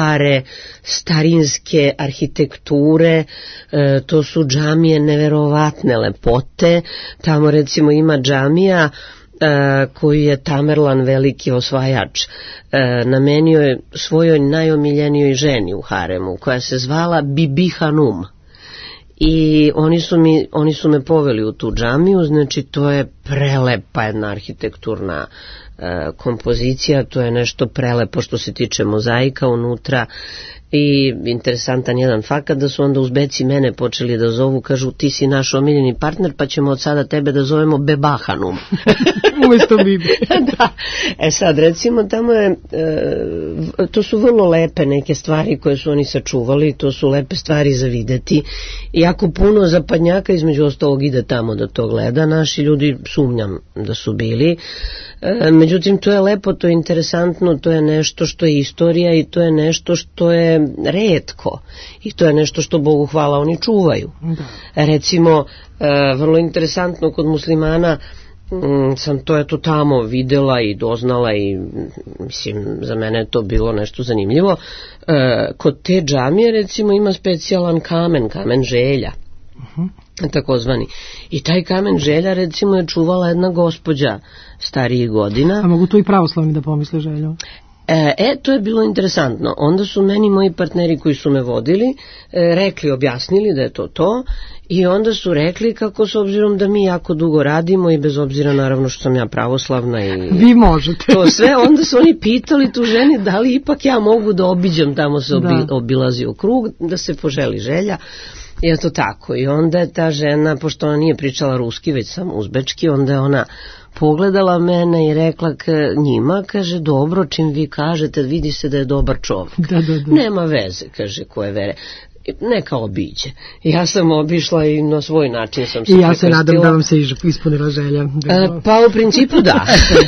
starinske arhitekture, to su džamije neverovatne lepote. Tamo recimo ima džamija koji je Tamerlan, veliki osvajač, namenio je svojoj najomiljenijoj ženi u haremu, koja se zvala Bibi Hanum. I oni su me poveli u tu džamiju, znači to je prelepa jedna arhitekturna kompozicija, to je nešto prelepo što se tiče mozaika unutra. I interesantan jedan fakat da su onda Uzbeci mene počeli da zovu, kažu ti si naš omiljeni partner, pa ćemo od sada tebe da zovemo Bebahanum. Umesto Bibi. Da. Sad recimo tamo je, to su vrlo lepe neke stvari koje su oni sačuvali, to su lepe stvari za videti. Jako puno zapadnjaka između ostalog ide tamo da to gleda, naši ljudi sumnjam da su bili. Međutim, to je lepo, to je interesantno, to je nešto što je istorija i to je nešto što je retko i to je nešto što Bogu hvala oni čuvaju. Da. Recimo, vrlo interesantno kod muslimana sam to eto tamo videla i doznala i mislim za mene je to bilo nešto zanimljivo. Kod te džamije recimo ima specijalan kamen želja. Takozvani. I taj kamen želja recimo je čuvala jedna gospođa starijih godina. A mogu to i pravoslavni da pomisle želju? To je bilo interesantno. Onda su meni moji partneri koji su me vodili rekli, objasnili da je to i onda su rekli kako s obzirom da mi jako dugo radimo i bez obzira naravno što sam ja pravoslavna i vi možete. To sve, onda su oni pitali tu ženi da li ipak ja mogu da obiđem, tamo se obilazi u krug, da se poželi želja. I to tako. I onda je ta žena, pošto ona nije pričala ruski, već samo uzbečki, onda je ona pogledala mene i rekla njima, kaže, dobro, čim vi kažete, vidi se da je dobar čovjek. Da. Nema veze, kaže, koje vere. Neka obiđe. Ja sam obišla i na svoj način sam se i ja se nadam da vam se ispunila želja. Pa u principu da.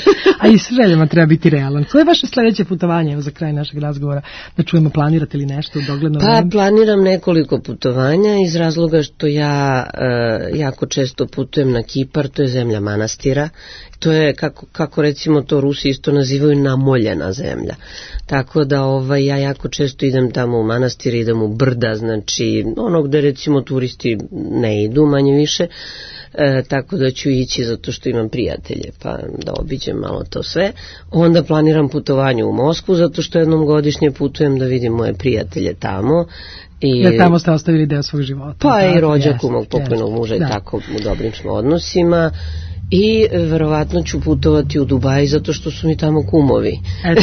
A i s željama treba biti realan. Koje je vaše sledeće putovanje, evo za kraj našeg razgovora, da čujemo, planirate li nešto u dogledno vreme? Pa planiram nekoliko putovanja iz razloga što ja jako često putujem na Kipar, to je zemlja manastira. To je, kako recimo to Rusi isto nazivaju, namoljena zemlja. Tako da ja jako često idem tamo u manastir, idem u brda, znači ono gde recimo turisti ne idu manje više, tako da ću ići zato što imam prijatelje, pa da obiđem malo to sve. Onda planiram putovanje u Moskvu, zato što jednom godišnje putujem da vidim moje prijatelje tamo. Jer tamo ste ostavili deo svog života. Pa i rođaku mog pokojnog muža i tako u dobrim smo odnosima. I verovatno ću putovati u Dubaji zato što su mi tamo kumovi.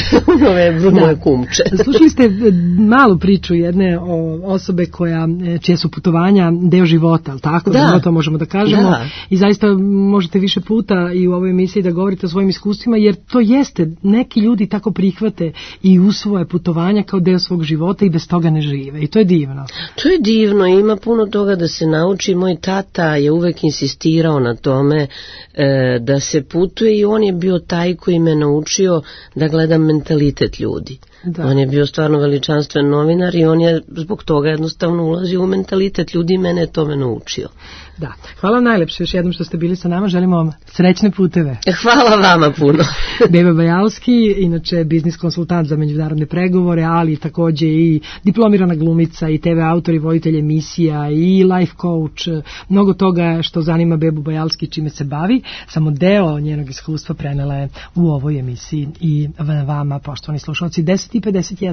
U novembru moje kumče. Slušali ste malu priču jedne osobe čije su putovanja deo života, ali tako? Da. To možemo da kažemo. Da. I zaista možete više puta i u ovoj emisiji da govorite o svojim iskustvima, jer to jeste, neki ljudi tako prihvate i usvoje putovanja kao deo svog života i bez toga ne žive. I to je divno. To je divno, ima puno toga da se nauči. Moj tata je uvek insistirao na tome da se putuje i on je bio taj koji me naučio da gledam mentalitet ljudi. Da. On je bio stvarno veličanstven novinar i on je zbog toga jednostavno ulazio u mentalitet ljudi i mene je tome naučio. Da, hvala najlepše još jednom što ste bili sa nama, želimo vam srećne puteve. Hvala vama puno. Beba Bajalski, inače biznis konsultant za međunarodne pregovore, ali takođe i diplomirana glumica i TV autor i voditelj emisija i life coach, mnogo toga što zanima Bebu Bajalski čime se bavi, samo deo njenog iskustva prenela je u ovoj emisiji i vama, poštovani slušalci, 10:51.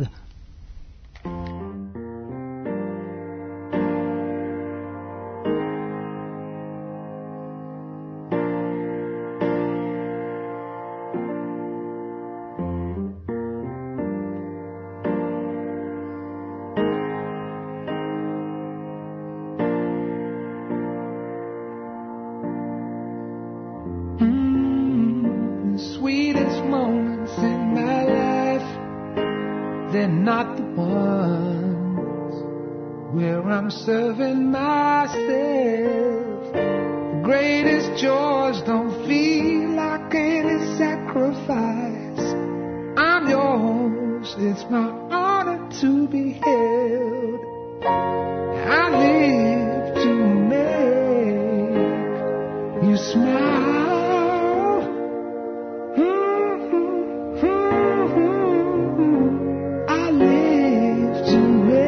Serving myself, the greatest joys don't feel like any sacrifice. I'm yours, it's my honor to be held. I live to make you smile. I live to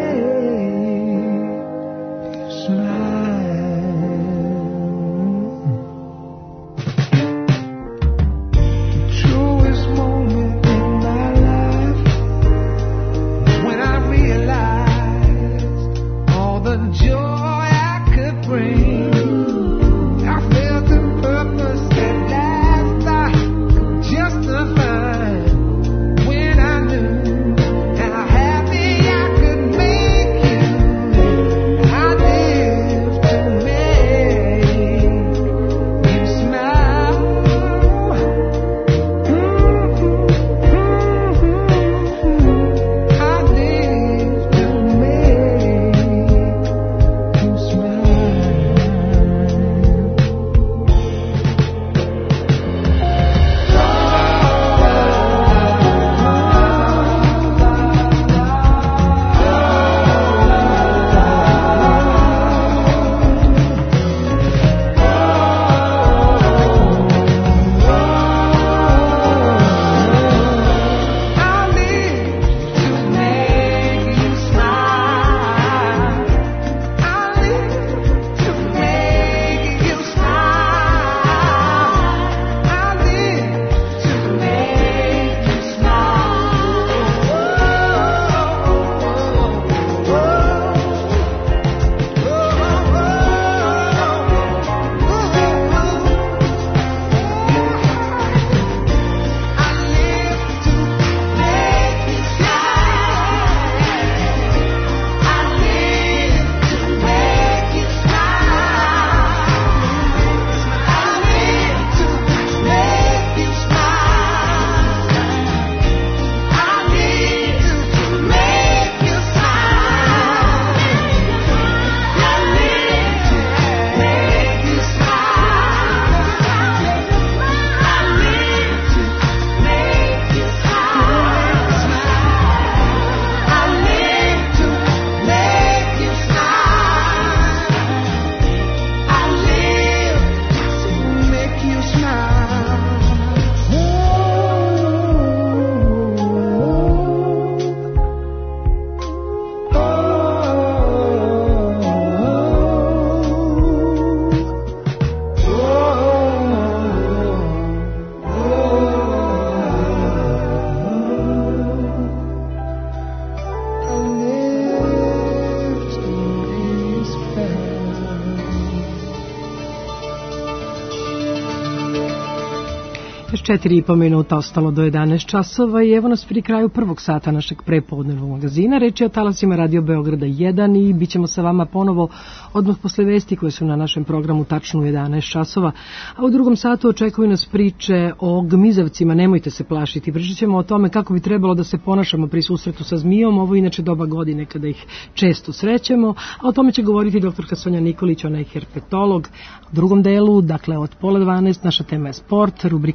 Još 4,5 minuta ostalo do 11 časova i evo nas pri kraju prvog sata našeg prepodnevnog magazina. Reč je o talasima Radio Beograda 1 i bit ćemo sa vama ponovo odmah posle vesti koje su na našem programu tačno u 11 časova. A u drugom satu očekuju nas priče o gmizavcima, nemojte se plašiti. Pričat ćemo o tome kako bi trebalo da se ponašamo pri susretu sa zmijom. Ovo je inače doba godine kada ih često srećemo, a o tome će govoriti doktorka Sonja Nikolić, ona je herpetolog. U drugom delu, dakle od 11:30, naša tema je sport, rubrika Više od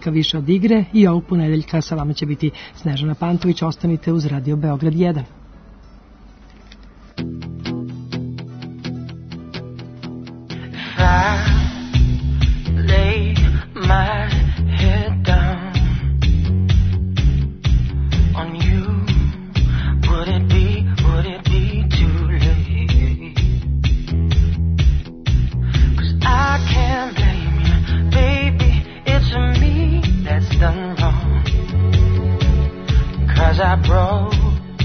od igre i ovog ponedeljka sa vama će biti Snežana Pantović. Ostanite uz Radio Beograd 1. Lay my head down on you. Would it be too late? 'Cause I can't blame you, baby, it's me that's done wrong. 'Cause I broke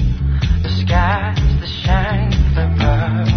the skies that shine above.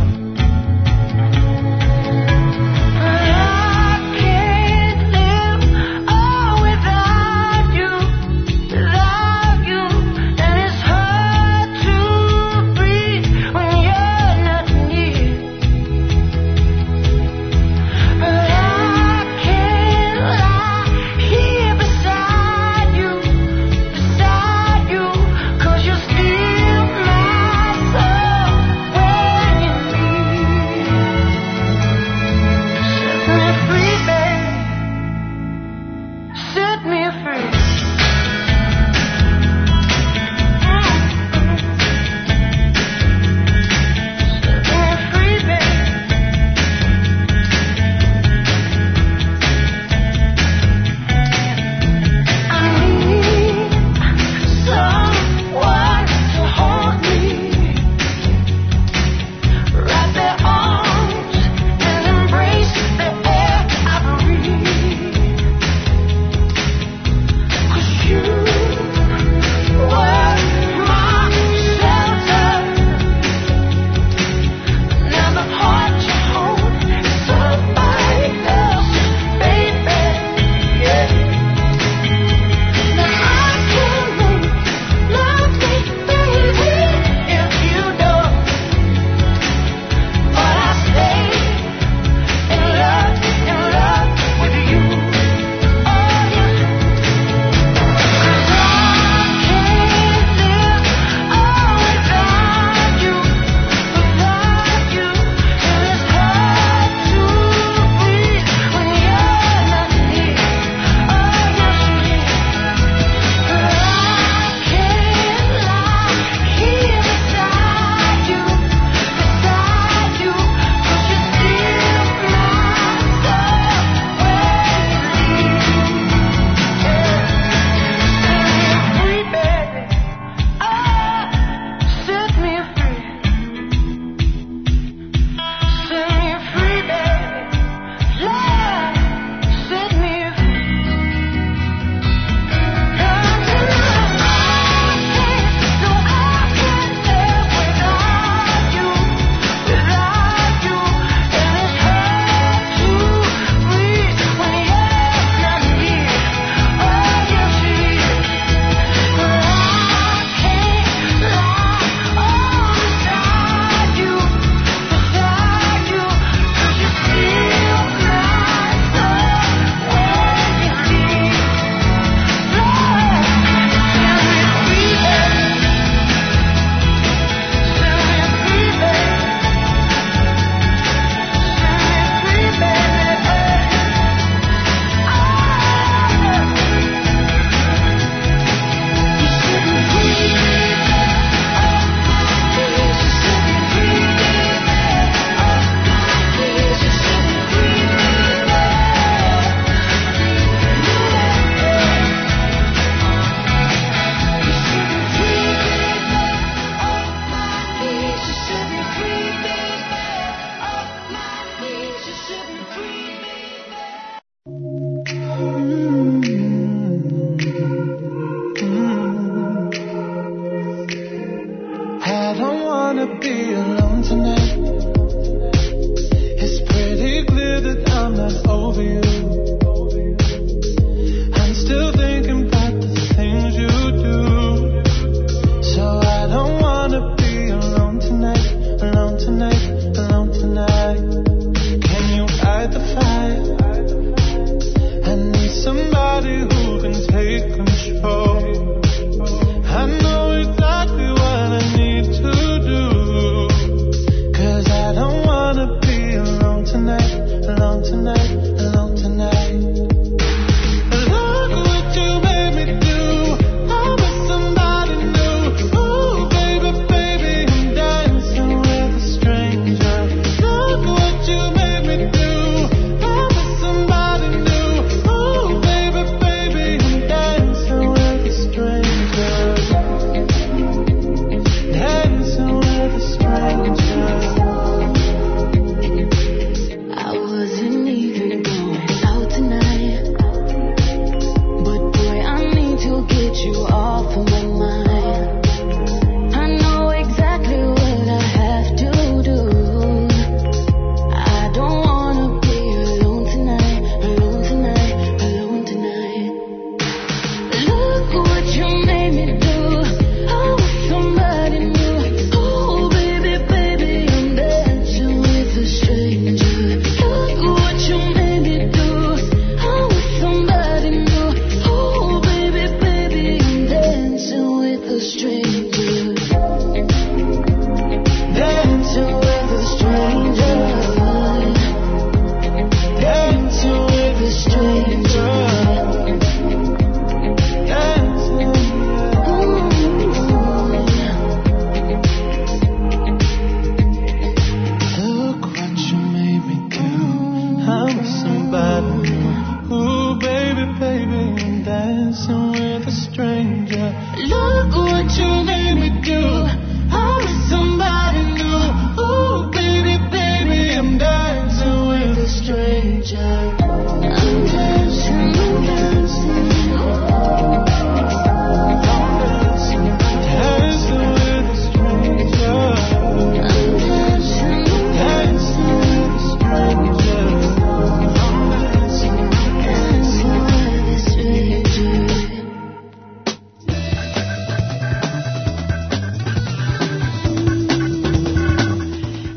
I know exactly what I need to do.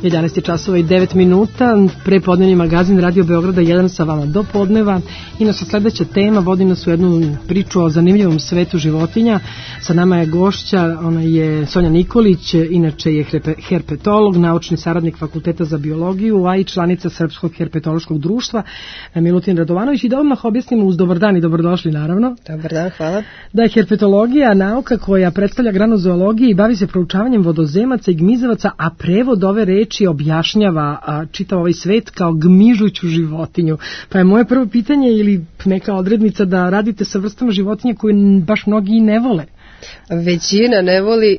11 časova i 9 minuta, prepodnevni magazin Radio Beograda 1 sa vama do podneva i naša sledeća tema vodi nas u jednu priču o zanimljivom svetu životinja. Sa nama je gošća, ona je Sonja Nikolić, inače je herpetolog, naučni saradnik Fakulteta za biologiju, a i članica Srpskog herpetološkog društva, Milutin Radovanović. I da odmah objasnimo uz dobar dan i dobrodošli naravno. Dobar dan, hvala. Da je herpetologija nauka koja predstavlja granu zoologije i bavi se proučavanjem vodozemaca i gmizavaca, a prevod ove reči objašnjava čitav ovaj svet kao gmižuću životinju. Pa je moje prvo pitanje ili neka odrednica da radite sa vrstama životinja koje baš mnogi i ne vole. Većina ne voli,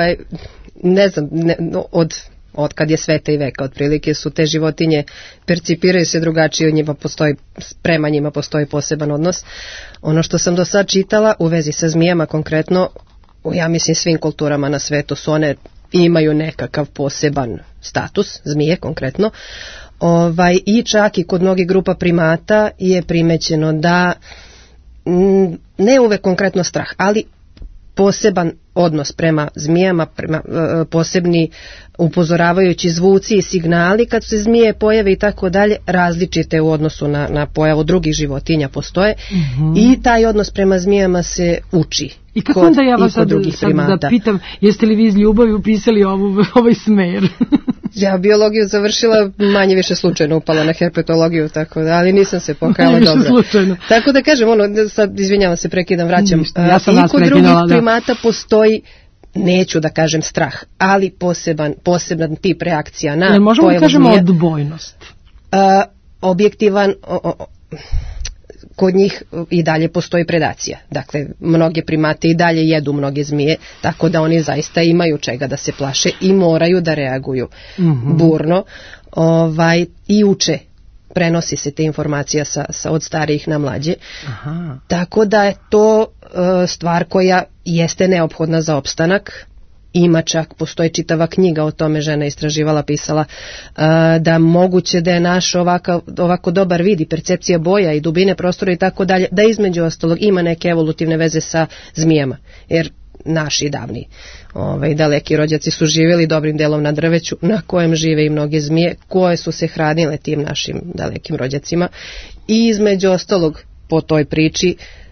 ne znam, od kad je sveta i veka, otprilike su te životinje, percipiraju se drugačije, prema njima postoji poseban odnos. Ono što sam do sad čitala u vezi sa zmijama konkretno, ja mislim svim kulturama na svetu su one imaju nekakav poseban status, zmije konkretno, i čak i kod mnogih grupa primata je primećeno da ne uvek konkretno strah, ali poseban odnos prema zmijama, posebni upozoravajući zvuci i signali kad se zmije pojave i tako dalje, različite u odnosu na pojavu drugih životinja postoje i taj odnos prema zmijama se uči. I kako onda ja vas sad da pitam, jeste li vi iz ljubavi upisali ovaj smer? Ja biologiju završila manje više slučajno, upala na herpetologiju, tako da, ali nisam se pokajala dobro. Slučajno. Tako da kažem, sad izvinjavam se, prekidam, vraćam. I kod drugih primata postoji, neću da kažem strah, ali poseban tip reakcija na pojavu zmije. Možemo da kažemo odbojnost? Objektivan, kod njih i dalje postoji predacija. Dakle, mnoge primate i dalje jedu mnoge zmije, tako da oni zaista imaju čega da se plaše i moraju da reaguju burno i uče. Prenosi se te informacija od starijih na mlađe. Tako da je to stvar koja jeste neophodna za opstanak. Ima čak, postoji čitava knjiga o tome, žena istraživala, pisala da moguće da je naš ovako dobar vid i percepcija boja i dubine prostora i tako dalje, da između ostalog ima neke evolutivne veze sa zmijama, jer naši davni daleki rođaci su živjeli dobrim delom na drveću na kojem žive i mnoge zmije koje su se hranile tim našim dalekim rođacima i između ostalog po toj priči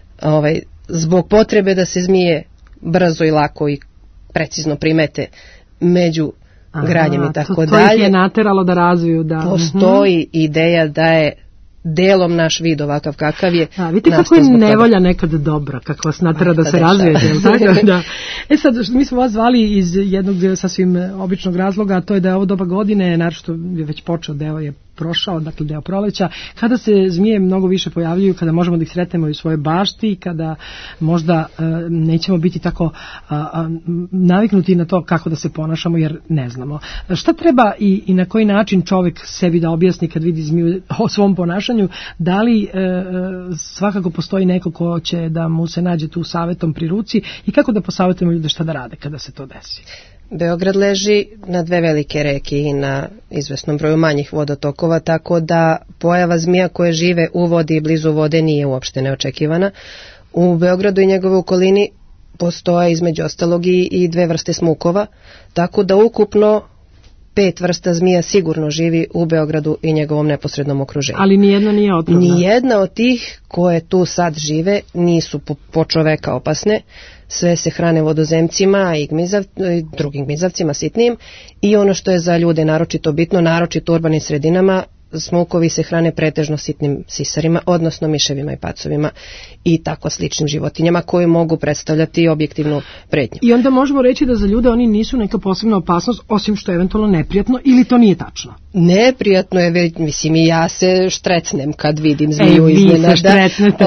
zbog potrebe da se zmije brzo i lako i precizno primete među granjem i tako dalje. To ih je nateralo da razviju. Postoji ideja da je delom naš vid ovakav kakav je. Vidite kako je nevolja nekad dobra, kako vas natera da se razvijete. Sad, mi smo vas zvali iz jednog sasvim običnog razloga, a to je da je ovo doba godine, naročito je već počeo, deo je prošao, dakle deo proleća, kada se zmije mnogo više pojavljuju, kada možemo da ih sretnemo u svojoj bašti, kada možda nećemo biti tako naviknuti na to kako da se ponašamo, jer ne znamo. Šta treba i na koji način čovjek sebi da objasni kad vidi zmiju o svom ponašanju, da li svakako postoji neko ko će da mu se nađe tu savetom pri ruci i kako da posavetujemo ljude šta da rade kada se to desi? Beograd leži na dve velike reke i na izvesnom broju manjih vodotokova, tako da pojava zmija koje žive u vodi i blizu vode nije uopšte neočekivana. U Beogradu i njegove okolini postoje između ostalog i dve vrste smukova, tako da ukupno 5 vrsta zmija sigurno živi u Beogradu i njegovom neposrednom okruženju. Ali nijedna nije otrovna? Nijedna od tih koje tu sad žive nisu po čoveka opasne. Sve se hrane vodozemcima i drugim gmizavcima sitnim i ono što je za ljude naročito bitno, naročito u urbanim sredinama, smukovi se hrane pretežno sitnim sisarima, odnosno miševima i pacovima i tako sličnim životinjama koje mogu predstavljati objektivnu pretnju. I onda možemo reći da za ljude oni nisu neka posebna opasnost, osim što je eventualno neprijatno, ili to nije tačno? Neprijatno je, mislim, i ja se štrecnem kad vidim zmiju iznenada. Vi se štrecnete.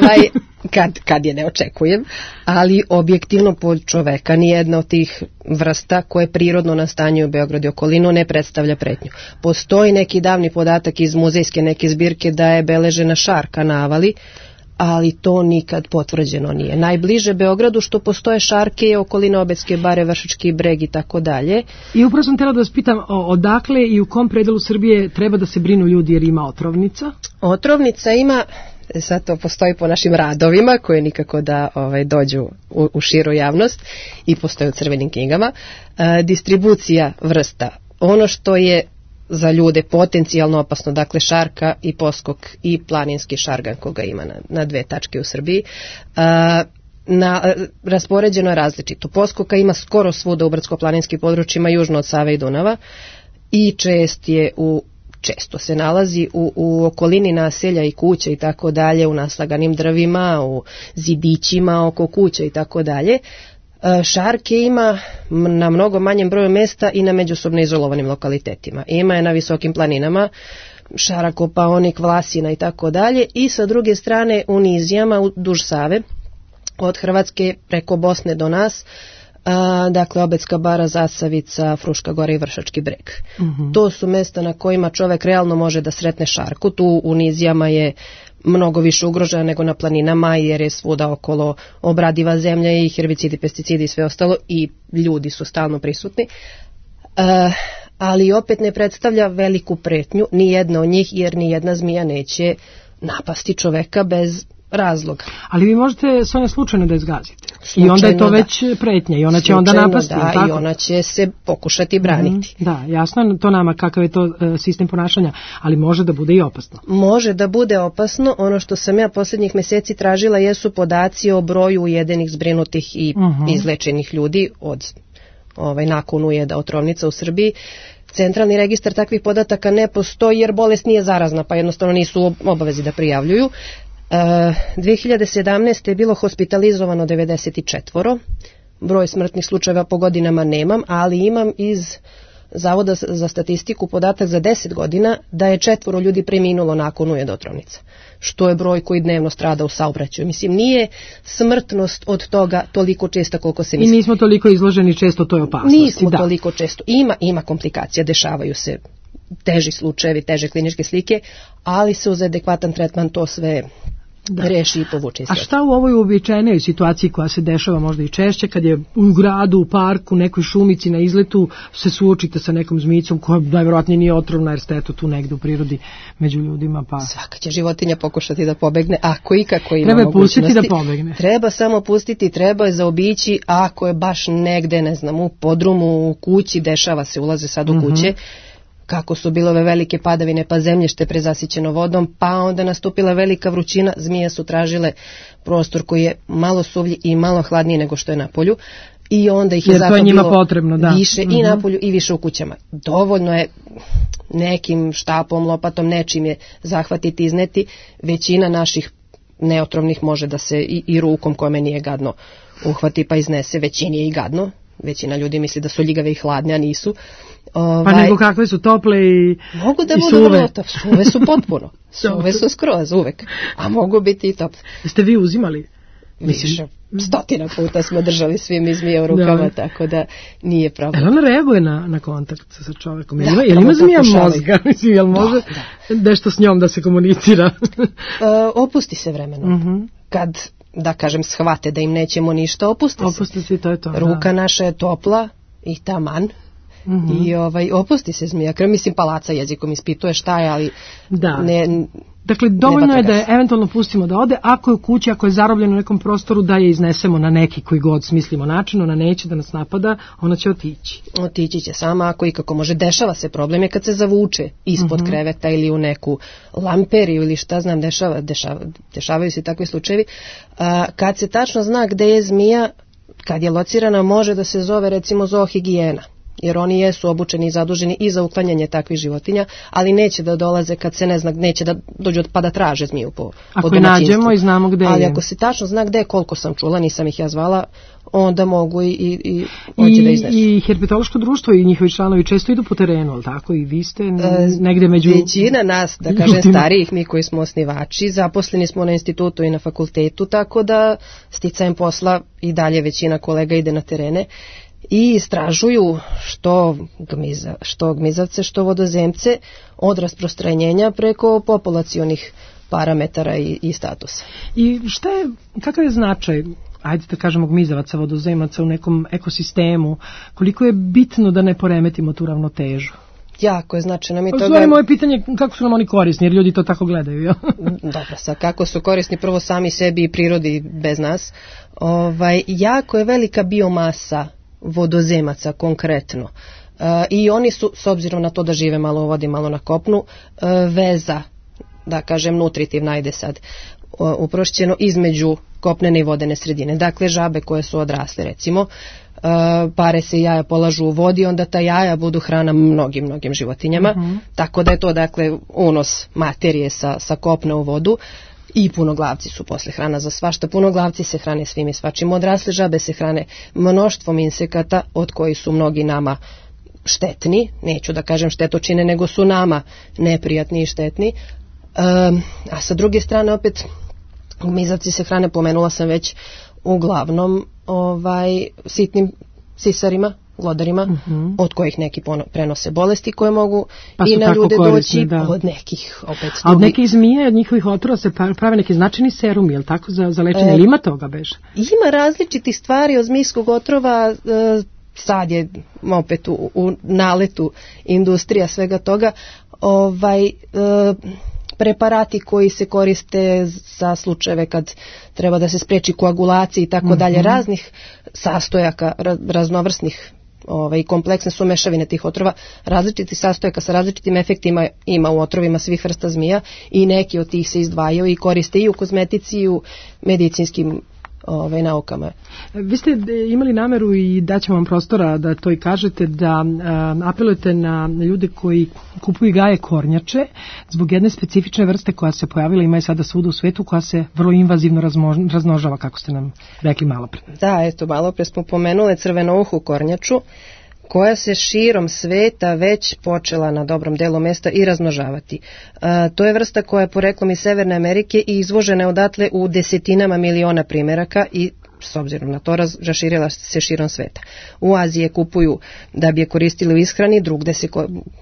Kad je ne očekujem, ali objektivno po čoveka nijedna od tih vrsta koje prirodno nastanjuju u Beogradu i okolinu ne predstavlja pretnju. Postoji neki davni podatak iz muzejske neke zbirke da je beležena šarka na Avali, ali to nikad potvrđeno nije. Najbliže Beogradu što postoje šarke je okolina Obedske bare, Vršački breg i tako dalje. I upravo sam htjela da vas pitam odakle i u kom predelu Srbije treba da se brinu ljudi jer ima otrovnica? Otrovnica ima, sad to postoji po našim radovima koje nikako da dođu u širu javnost i postoje u crvenim knjigama. Distribucija vrsta ono što je za ljude potencijalno opasno, dakle šarka i poskok i planinski šargan koga ima na 2 tačke u Srbiji, raspoređeno je različito. Poskoka ima skoro svuda u brdsko-planinskim područjima južno od Save i Dunava i često se nalazi u okolini naselja i kuća i tako dalje, u naslaganim drvima, u zidićima oko kuća i tako dalje. Šarke ima na mnogo manjem broju mesta i na međusobno izolovanim lokalitetima. Ima je na visokim planinama, Šarakopaonik, Vlasina i tako dalje, i sa druge strane u nizijama duž Save, od Hrvatske preko Bosne do nas, dakle Obedska bara, Zasavica, Fruška gora i Vršački breg. To su mesta na kojima čovek realno može da sretne šarku. Tu u nizijama je mnogo više ugrožena nego na planinama, jer je svuda okolo obradiva zemlja i herbicidi, pesticidi i sve ostalo, i ljudi su stalno prisutni. Ali opet ne predstavlja veliku pretnju ni jedna od njih, jer ni jedna zmija neće napasti čoveka bez razloga. Ali vi možete Sonja slučajno da je zgazite. I onda je to već pretnja i ona će onda napasti. Da, tako? I ona će se pokušati braniti. Da, jasno to nama kakav je to sistem ponašanja, ali može da bude i opasno. Može da bude opasno. Ono što sam ja posljednjih meseci tražila jesu podaci o broju ujedenih, zbrinutih i izlečenih ljudi od nakon ujeda otrovnica u Srbiji. Centralni registar takvih podataka ne postoji jer bolest nije zarazna, pa jednostavno nisu u obavezi da prijavljuju. 2017. je bilo hospitalizovano 94, broj smrtnih slučajeva po godinama nemam, ali imam iz Zavoda za statistiku podatak za 10 godina da je 4 ljudi preminulo nakon ujeda otrovnica, što je broj koji dnevno strada u saobraćaju. Mislim, nije smrtnost od toga toliko česta koliko se misli. I nismo toliko izloženi često toj opasnosti. Nismo toliko često. Ima komplikacija, dešavaju se teži slučajevi, teže kliničke slike, ali se uz adekvatan tretman to sve reši i povuče. A šta u ovoj uobičajenoj situaciji koja se dešava možda i češće, kad je u gradu, u parku, nekoj šumici na izletu se suočite sa nekom zmijicom koja najvjerojatnije nije otrovna jer ste eto tu negde u prirodi među ljudima? Pa svaka će životinja pokušati da pobegne, ako i kako ima treba mogućnosti. Treba pustiti da pobegne. Treba samo pustiti, treba je zaobići, ako je baš negde, ne znam, u podrumu, u kući, dešava se, ulaze sad u kuće, kako su bile ove velike padavine, pa zemljište prezasićeno vodom, pa onda nastupila velika vrućina, zmije su tražile prostor koji je malo suvlji i malo hladniji nego što je na polju, i onda ih je zato bilo potrebno, više i na polju i više u kućama. Dovoljno je nekim štapom, lopatom, nečim je zahvatiti, izneti. Većina naših neotrovnih može da se i rukom, kome nije gadno, uhvati pa iznese. Većini je i gadno. Većina ljudi misli da su ljigave i hladne, a nisu. Pa nego kakve su tople i mogu da i budu vrlo tople. Suve su potpuno. Suve su skroz uvek. A mogu biti i tople. Jeste vi uzimali? Misliš, 100 puta smo držali svi mi zmije u rukama, tako da nije problem. Jel ona reaguje na kontakt sa čovjekom? Jel ima zmija mozga? Jel može nešto s njom da se komunicira? Opusti se vremenom. Kad, da kažem, shvate da im nećemo ništa, opuste se. To je to. Ruka naša je topla i taman. I opusti se zmija. Mislim, palaca jezikom ispituje šta je, ali ne. Dakle, dovoljno je da je eventualno pustimo da ode, ako je u kući, ako je zarobljeno u nekom prostoru, da je iznesemo na neki koji god smislimo način, ona neće da nas napada, ona će otići. Otići će sama, ako i kako može. Dešava se, problem je kad se zavuče ispod kreveta ili u neku lamperiju ili šta znam, dešavaju se takvi slučajevi. Kad se tačno zna gde je zmija, kad je locirana, može da se zove recimo zoohigijena, jer oni jesu obučeni i zaduženi i za uklanjanje takvih životinja, ali neće da dolaze kad se ne zna, neće da dođu pa da traže zmiju po ako domaćinstvu. Nađemo i znamo gde ali je. Ako se tačno zna gde, koliko sam čula, nisam ih ja zvala, onda mogu i hoće da iznesu. I herpetološko društvo i njihovi članovi često idu po terenu, ali tako? I vi ste negde među... Većina nas, da kažem starijih, mi koji smo osnivači, zaposleni smo na institutu i na fakultetu, tako da sticajem posla i dalje većina kolega ide na terene i istražuju što gmizavce, što vodozemce od rasprostranjenja preko populacionih parametara i statusa. I kakav je značaj, ajde da kažemo, gmizavaca, vodozemaca u nekom ekosistemu, koliko je bitno da ne poremetimo tu ravnotežu? Jako je značajno. Moje pitanje, kako su nam oni korisni, jer ljudi to tako gledaju. Ja? Dobro, sad kako su korisni prvo sami sebi i prirodi bez nas. Jako je velika biomasa vodozemaca konkretno. I oni su, s obzirom na to da žive malo u vodi, malo na kopnu, veza, da kažem nutritivna, ajde sad uprošćeno, između kopnene i vodene sredine. Dakle, žabe koje su odrasle, recimo, pare se jaja polažu u vodi, onda ta jaja budu hrana mnogim životinjama, tako da je to, dakle, unos materije sa kopna u vodu. I punoglavci su posle hrana za svašta. Punoglavci se hrane svim i svačim. Odrasle žabe se hrane mnoštvom insekata, od koji su mnogi nama štetni, neću da kažem štetočine, nego su nama neprijatni i štetni. A sa druge strane opet gmizavci se hrane, pomenula sam već, uglavnom sitnim sisarima, glodarima, od kojih neki prenose bolesti koje mogu i na ljude doći, od nekih opet. A od nekih zmije, od njihovih otrova se prave neki značajni serumi, je li tako, za lečenje, ili ima toga beže? Ima različitih stvari od zmijskog otrova, sad je opet u naletu industrija svega toga, preparati koji se koriste za slučajeve kad treba da se spreči koagulacija i tako dalje, raznih sastojaka, raznovrsnih i kompleksne su mešavine tih otrova, različitih sastojaka sa različitim efektima ima u otrovima svih vrsta zmija i neki od tih se izdvajaju i koriste i u kozmetici i u medicinskim naukama. Vi ste imali nameru i daćemo vam prostora da to i kažete, da apelujete na ljude koji kupuju i gaje kornjače zbog jedne specifične vrste koja se pojavila, ima je sada svuda u svetu, koja se vrlo invazivno razmnožava, kako ste nam rekli malo pre. Da, eto, malo pre smo pomenule crvenouhu kornjaču, koja se širom sveta već počela na dobrom delu mesta i razmnožavati. To je vrsta koja je poreklom iz Severne Amerike i izvožena je odatle u desetinama miliona primeraka i s obzirom na to raširila se širom sveta. U Aziji je kupuju da bi je koristili u ishrani, drugde se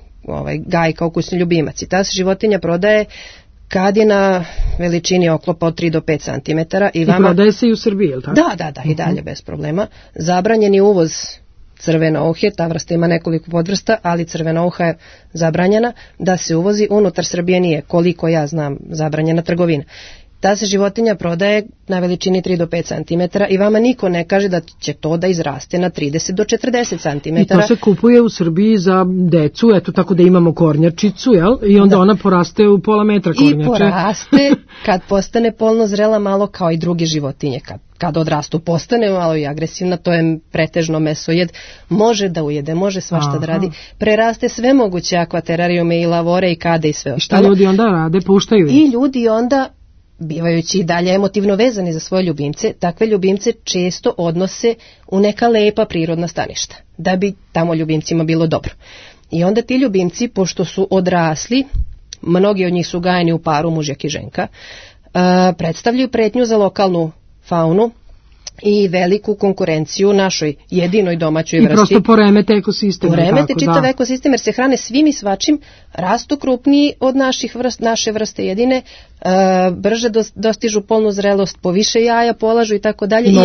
gaji kao kućni ljubimac. I ta se životinja prodaje kad je na veličini oklopa od 3 do 5 cm. I prodaje se i u Srbiji, je li tako? Da, i dalje bez problema. Zabranjen je uvoz crvenouhe, ta vrsta ima nekoliko podvrsta, ali crvenouha je zabranjena da se uvozi. Unutar Srbije nije, koliko ja znam, zabranjena trgovina. Ta se životinja prodaje na veličini 3 do 5 cm i vama niko ne kaže da će to da izraste na 30 do 40 cm. I to se kupuje u Srbiji za decu, eto tako da imamo kornjačicu, jel? I onda ona poraste u pola metra kornjače. I poraste kad postane polno zrela, malo kao i druge životinje. Kad odrastu, postane malo i agresivna, to je pretežno mesojed, može da ujede, može svašta da radi, preraste sve moguće akvaterarijume i lavore i kade i sve ostalo. I šta ljudi onda rade, puštaju? I ljudi onda, bivajući i dalje emotivno vezani za svoje ljubimce, takve ljubimce često odnose u neka lepa prirodna staništa, da bi tamo ljubimcima bilo dobro. I onda ti ljubimci, pošto su odrasli, mnogi od njih su gajeni u paru, mužjak i ženka, predstavljaju pretnju za lokalnu faunu i veliku konkurenciju našoj jedinoj domaćoj vrsti. I prosto poremete ekosistem. Poremete čitav ekosistem jer se hrane svim i svačim, rastu krupniji od naše vrste jedine, brže dostižu polnu zrelost, po više jaja polažu i tako dalje. I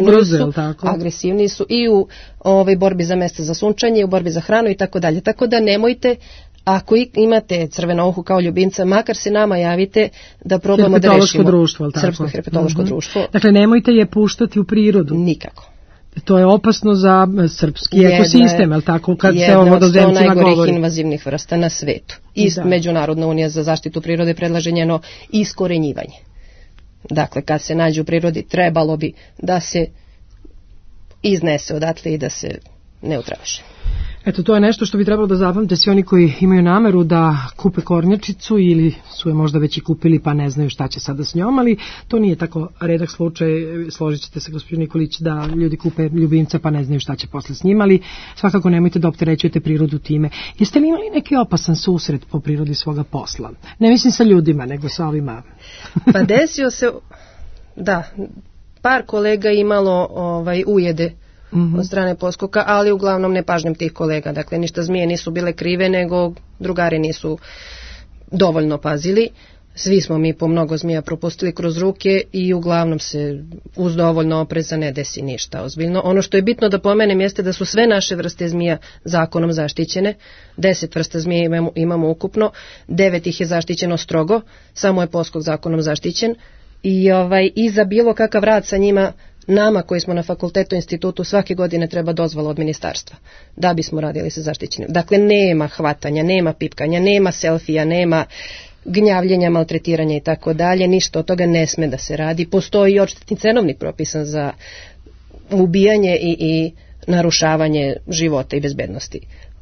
agresivniji su i u borbi za mesta za sunčanje, u borbi za hranu i tako dalje. Tako da nemojte, ako imate crvenouhu kao ljubimca, makar se nama javite da probamo da rešimo. Srpsko herpetološko društvo. Dakle, nemojte je puštati u prirodu. Nikako. To je opasno za srpski ekosistem, je li tako, kad se o vodozemcima govori? Jedna od najgorih invazivnih vrsta na svetu. I Međunarodna unija za zaštitu prirode predlaže njeno iskorenjivanje. Dakle, kad se nađe u prirodi, trebalo bi da se iznese odatle i da se neutrališe. Eto, to je nešto što bi trebalo da zapamte svi oni koji imaju nameru da kupe kornjačicu ili su je možda već i kupili pa ne znaju šta će sada s njom, ali to nije tako redak slučaj, složit ćete se gospođo Nikolić, da ljudi kupe ljubimca pa ne znaju šta će posle s njima, ali svakako nemojte da opterećujete prirodu time. Jeste li imali neki opasan susret po prirodi svoga posla? Ne mislim sa ljudima, nego sa ovima. Pa desio se, da, par kolega imalo ujede od strane poskoka, ali uglavnom nepažnjom tih kolega. Dakle, ništa zmije nisu bile krive, nego drugari nisu dovoljno pazili. Svi smo mi po mnogo zmija propustili kroz ruke i uglavnom se uz dovoljno opreza ne desi ništa ozbiljno. Ono što je bitno da pomenem jeste da su sve naše vrste zmija zakonom zaštićene. 10 vrsta zmija imamo ukupno, 9 ih je zaštićeno strogo, samo je poskok zakonom zaštićen. I za bilo kakav rad sa njima Nama koji smo na fakultetu institutu svake godine treba dozvola od ministarstva da bismo radili sa zaštićenim. Dakle, nema hvatanja, nema pipkanja, nema selfija, nema gnjavljenja, maltretiranja i tako dalje, ništa od toga ne sme da se radi. Postoji i odštetni cenovnik propisan za ubijanje i narušavanje života i bezbednosti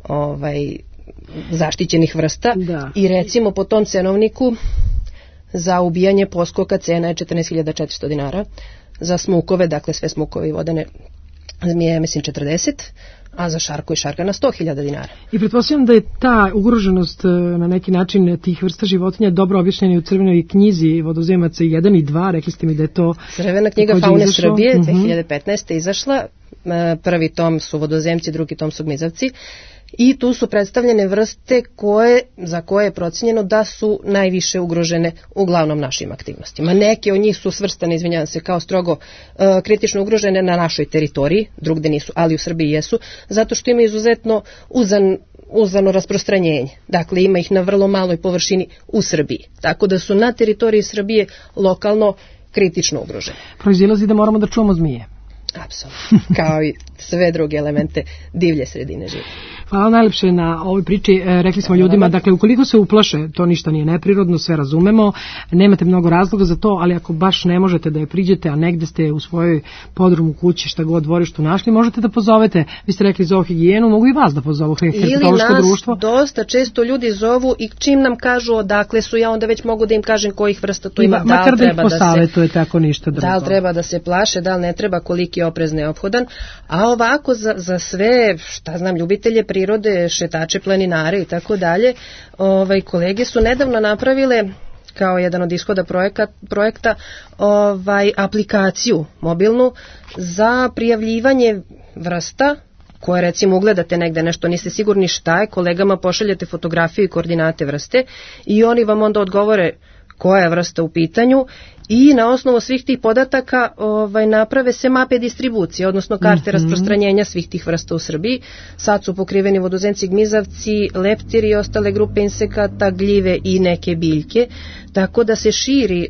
zaštićenih vrsta. Da. I recimo po tom cenovniku za ubijanje poskoka cena je 14.400 dinara, za smukove, dakle sve smukove i vodene zmije, mislim 40, a za šarku i šarka na 100.000 dinara. I pretpostavljam da je ta ugroženost na neki način tih vrsta životinja dobro objašnjena u Crvenoj knjizi vodozemaca 1 i 2, rekli ste mi da je to... Crvena knjiga faune Srbije 2015. izašla, prvi tom su vodozemci, drugi tom su gmizavci, i tu su predstavljene vrste za koje je procenjeno da su najviše ugrožene uglavnom našim aktivnostima. Neke od njih su svrstane, izvinjavam se, kao strogo kritično ugrožene na našoj teritoriji, drugde nisu, ali u Srbiji jesu, zato što ima izuzetno uzano rasprostranjenje. Dakle, ima ih na vrlo maloj površini u Srbiji. Tako da su na teritoriji Srbije lokalno kritično ugrožene. Proizilazi da moramo da čuvamo zmije. Apsolutno, kao i sve druge elemente divlje sredine žive. Hvala najlepše na ovoj priči. Rekli smo ljudima, dakle, ukoliko se uplaše, to ništa nije neprirodno, sve razumemo, nemate mnogo razloga za to, ali ako baš ne možete da je priđete, a negde ste u svojoj podrumu kući, šta god dvorištu našli, možete da pozovete, vi ste rekli zoohigijenu, mogu i vas da pozovu herpetološko društvo. Ili nas dosta često ljudi zovu i čim nam kažu odakle su, ja onda već mogu da im kažem kojih vrsta to ima, da li treba da se plaše, da li ne treba, koliki je oprez neophodan, a ovako za sve, šta znam, ljubitelje prirode, šetače, planinare i tako dalje, kolege su nedavno napravile kao jedan od ishoda projekta aplikaciju mobilnu za prijavljivanje vrsta koje recimo ugledate negde nešto, niste sigurni šta je, kolegama pošaljete fotografiju i koordinate vrste i oni vam onda odgovore koja je vrsta u pitanju i na osnovu svih tih podataka naprave se mape distribucije, odnosno karte rasprostranjenja svih tih vrsta u Srbiji. Sad su pokriveni vodozemci, gmizavci, leptiri i ostale grupe insekata, gljive i neke biljke, tako da se širi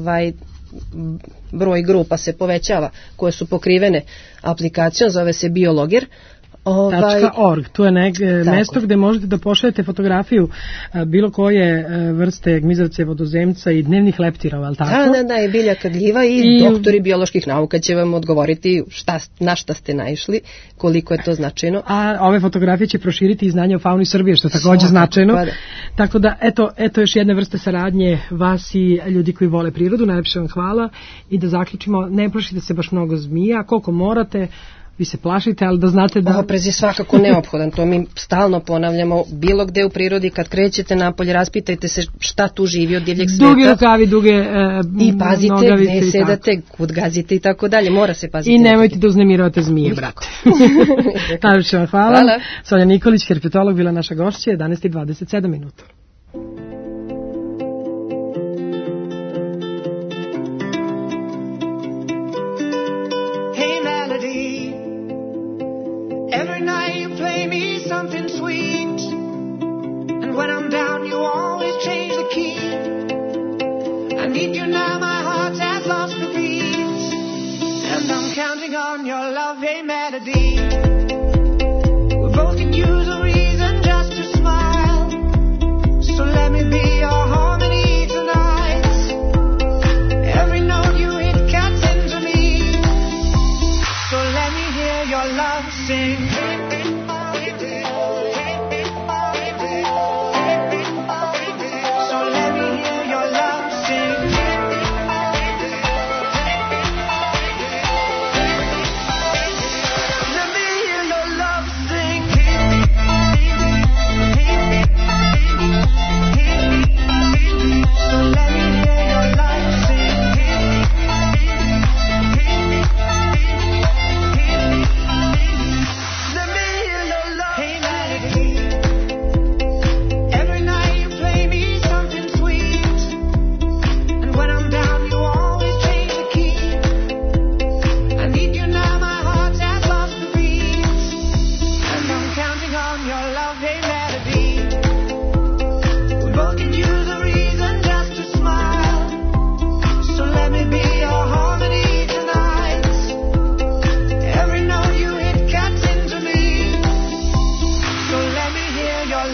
broj grupa, se povećava koje su pokrivene aplikacijom, zove se Biologer. .org, tu je mesto gde možete da pošaljete fotografiju bilo koje vrste gmizavce, vodozemca i dnevnih leptirova, ali tako? Da, i biljaka, gljiva i doktori bioloških nauka će vam odgovoriti na šta ste naišli, koliko je to značajno. A ove fotografije će proširiti i znanje o fauni Srbije, što je takođe značajno. Tako da, eto još jedne vrste saradnje vas i ljudi koji vole prirodu, najlepše vam hvala i da zaključimo, ne plašite se baš mnogo zmija, koliko morate, vi se plašite, ali da znate da... Oprez je svakako neophodan, to mi stalno ponavljamo, bilo gde u prirodi, kad krećete napolje, raspitajte se šta tu živi od divljeg sveta. Duge rukavi, duge i pazite gde sedate, kud gazite i tako dalje, mora se paziti. I nemojte da uznemiravate zmije, brate. Najviše vam hvala. Sonja Nikolić, herpetolog, bila naša gošća, 11:27 minuta. Every night you play me something sweet, and when I'm down you always change the key. I need you now, my heart has lost the beat, and I'm counting on your love, hey melody. We both can use a reason just to smile,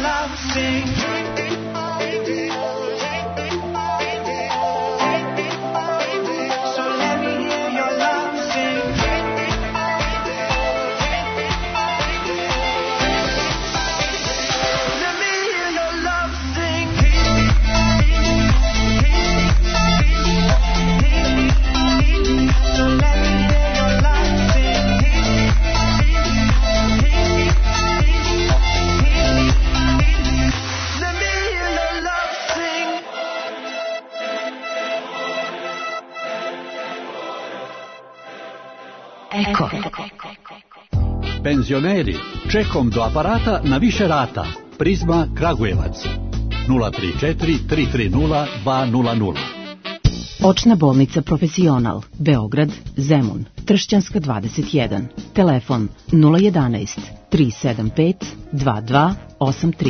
love sing. So let me hear your love sing. Let me hear your love sing. So let me hear your love sing. Let me hear your love sing. Eko. Penzioneri, čekom do aparata na više rata. Prizma Kragujevac 034 330 200. Očna bolnica Profesional, Beograd, Zemun, Tršćanska 21, telefon 011 375 2283.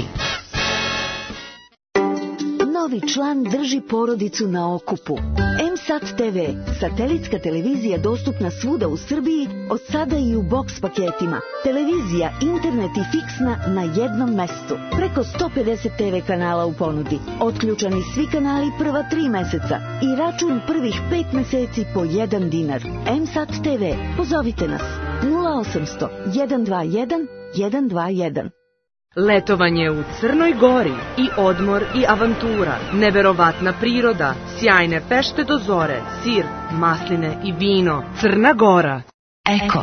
Novi član drži porodicu na okupu. M-Sat TV, satelitska televizija dostupna svuda u Srbiji, od sada i u boks paketima. Televizija, internet i fiksna na jednom mestu. Preko 150 TV kanala u ponudi. Otključani svi kanali prva 3 meseca i račun prvih 5 meseci po 1 dinar. M-Sat TV, pozovite nas 0800 121 121. Letovanje u Crnoj Gori i odmor i avantura, neverovatna priroda, sjajne pešte do zore, sir, masline i vino. Crna Gora. Eko.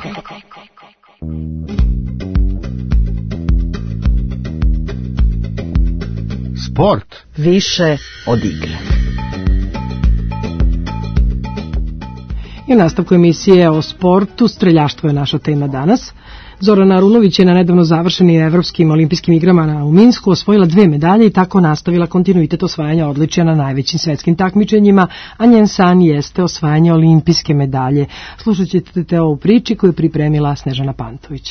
Sport. Više od igre. I u nastavku emisije o sportu, streljaštvo je naša tema danas. Zorana Arunović je na nedavno završenim Evropskim olimpijskim igrama u Minsku osvojila 2 medalje i tako nastavila kontinuitet osvajanja odličja na najvećim svetskim takmičenjima, a njen san jeste osvajanje olimpijske medalje. Slušat ćete ovo u priči koju je pripremila Snežana Pantović.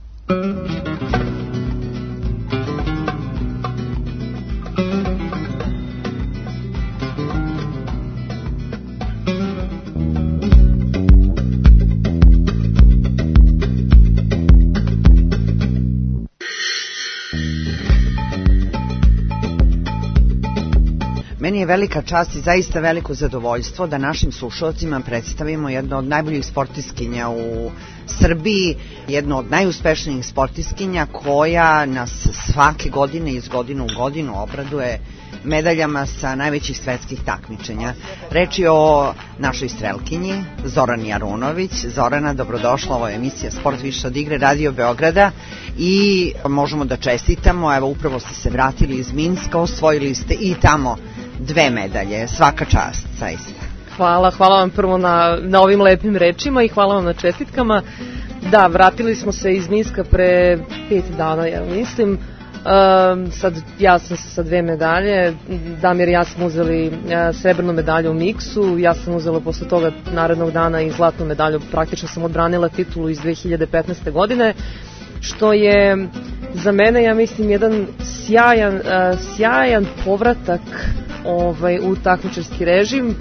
Meni je velika čast i zaista veliko zadovoljstvo da našim slušalcima predstavimo jednu od najboljih sportiskinja u Srbiji, jednu od najuspešnijih sportiskinja koja nas svake godine iz godine u godinu obraduje medaljama sa najvećih svetskih takmičenja. Reč je o našoj strelkinji, Zorani Arunović. Zorana, dobrodošla, ovo je emisija Sport više od igre, Radio Beograda i možemo da čestitamo, evo upravo ste se vratili iz Minska, osvojili ste i tamo 2 medalje, svaka čast, zaista. Hvala vam prvo na ovim lepim rečima i hvala vam na čestitkama. Da, vratili smo se iz Minska pre 5 dana, ja mislim. Sad ja sam sa 2 medalje, Damir i ja smo uzeli srebrnu medalju u miksu, ja sam uzela posle toga narednog dana i zlatnu medalju, praktično sam odbranila titulu iz 2015. godine, što je za mene, ja mislim, jedan sjajan povratak u takmičarski režim.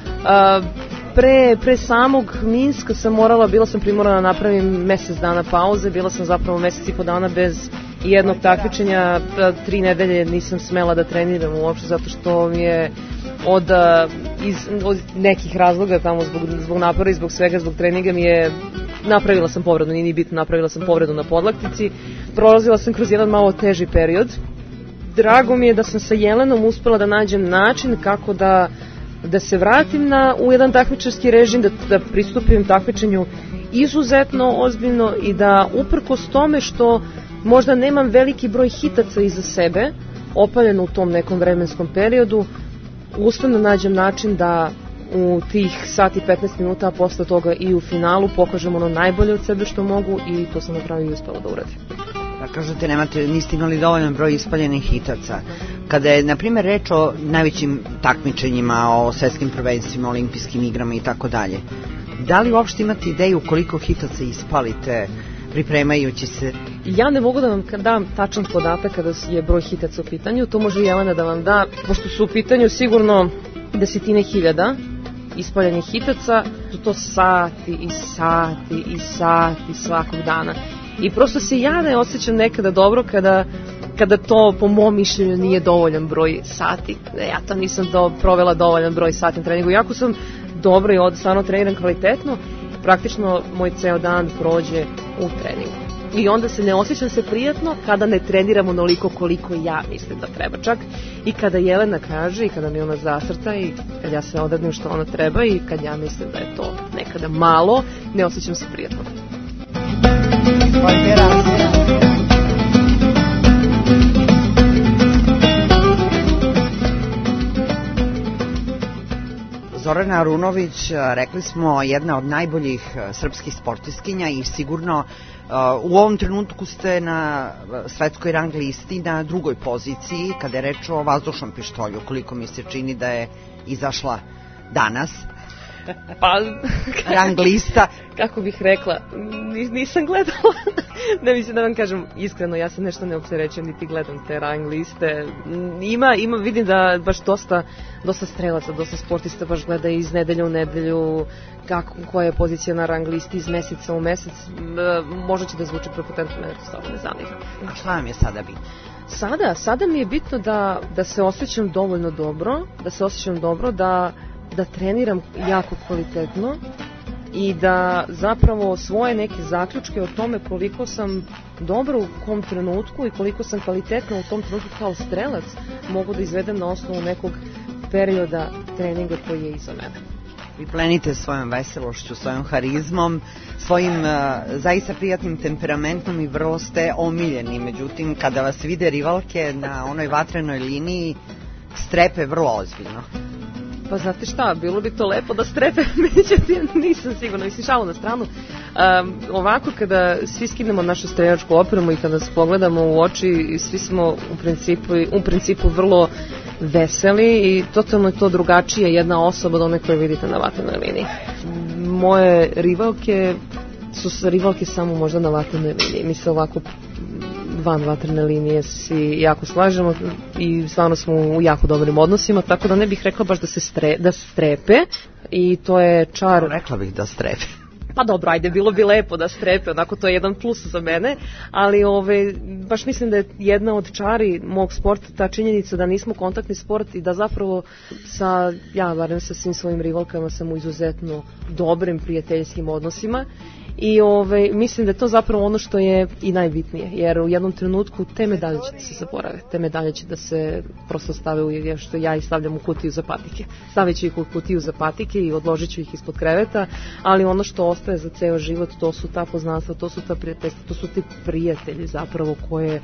Pre samog Minska bila sam primorana da napravim mesec dana pauze, bila sam zapravo mesec i po dana bez jednog takmičenja, 3 nedelje nisam smela da treniram uopšte zato što mi je od nekih razloga tamo zbog napora i zbog svega, zbog treninga napravila sam povredu, nije ni bitno, napravila sam povredu na podlaktici, prolazila sam kroz jedan malo teži period. Drago mi je da sam sa Jelenom uspela da nađem način kako da se vratim u jedan takmičarski režim, da pristupim takmičenju izuzetno ozbiljno i da uprkos tome što možda nemam veliki broj hitaca iza sebe, opaljeno u tom nekom vremenskom periodu, uspem da nađem način da u tih sat i 15 minuta, a posle toga i u finalu pokažem ono najbolje od sebe što mogu i to sam napravio i uspela da uradim. Da kažete, niste imali dovoljan broj ispaljenih hitaca. Kada je, na primjer, reč o najvećim takmičenjima, o svetskim prvenstvima, olimpijskim igrama i tako dalje, da li uopšte imate ideju koliko hitaca ispalite pripremajući se? Ja ne mogu da vam dam tačan podatak kada je broj hitaca u pitanju, to može Jelena da vam da, pošto su u pitanju sigurno desetine hiljada ispaljenih hitaca, su to sati i sati i sati svakog dana. I prosto se ja ne osjećam nekada dobro kada kada to po mom mišljenju nije dovoljan broj sati. Ja to nisam provela dovoljan broj sati na treningu. Jako sam dobro i stvarno treniram kvalitetno, praktično moj ceo dan prođe u treningu. I onda se ne osjećam se prijatno kada ne treniram onoliko koliko ja mislim da treba. Čak i kada Jelena kaže i kada mi ona zacrta i kad ja se odredim što ona treba i kad ja mislim da je to nekada malo, ne osjećam se prijatno. Zorana Arunović, rekli smo, jedna od najboljih srpskih sportistkinja i sigurno u ovom trenutku ste na svetskoj rang listi na drugoj poziciji kada je reč o vazdušnom pištolju, koliko mi se čini da je izašla danas. Pa, rang lista. Kako bih rekla, nisam gledala. Ne mislim da vam kažem iskreno, ja sam nešto ne opterećujem niti gledam te rang liste. Ima, vidim da baš dosta strelaca, dosta sportista baš gleda iz nedelje u nedelju koja je pozicija na rang listi iz meseca u mesec. Možda će da zvuči prepotentno, mene to stvarno ne zanima. A šta vam je sada bitno? Sada mi je bitno da se osjećam dovoljno dobro, da treniram jako kvalitetno i da zapravo svoje neke zaključke o tome koliko sam dobro u kom trenutku i koliko sam kvalitetna u tom trenutku kao strelac mogu da izvedem na osnovu nekog perioda treninga koji je iza mene. Vi plenite svojom veselošću, svojom harizmom, svojim zaista prijatnim temperamentom i vrlo ste omiljeni. Međutim, kada vas vide rivalke na onoj vatrenoj liniji, strepe vrlo ozbiljno. Pa znate šta, bilo bi to lepo da strepe, međutim nisam sigurna, mislim šalu na stranu. Ovako kada svi skinemo našu streljačku opremu i kada se pogledamo u oči, svi smo u principu vrlo veseli i totalno je to drugačije jedna osoba od one koje vidite na vatrenoj liniji. Moje rivalke su rivalke samo možda na vatrenoj liniji, mi se ovako van vatrene linije svi jako slažemo i stvarno smo u jako dobrim odnosima, tako da ne bih rekla baš da strepe i to je čar. Rekla bih da strepe. Pa dobro, ajde, bilo bi lepo da strepe, onako to je jedan plus za mene, ali baš mislim da je jedna od čari mog sporta ta činjenica da nismo kontaktni sport i da zapravo barem sa svim svojim rivalkama sam u izuzetno dobrim prijateljskim odnosima. I mislim da je to zapravo ono što je i najbitnije, jer u jednom trenutku te medalje će da se zaborave, te medalje će da se prosto stave što ja ih stavljam u kutiju za patike. Stavit ću ih u kutiju za patike i odložit ću ih ispod kreveta, ali ono što ostaje za ceo život, to su ta poznanstva, to su ta prijateljstva, to su ti prijatelji zapravo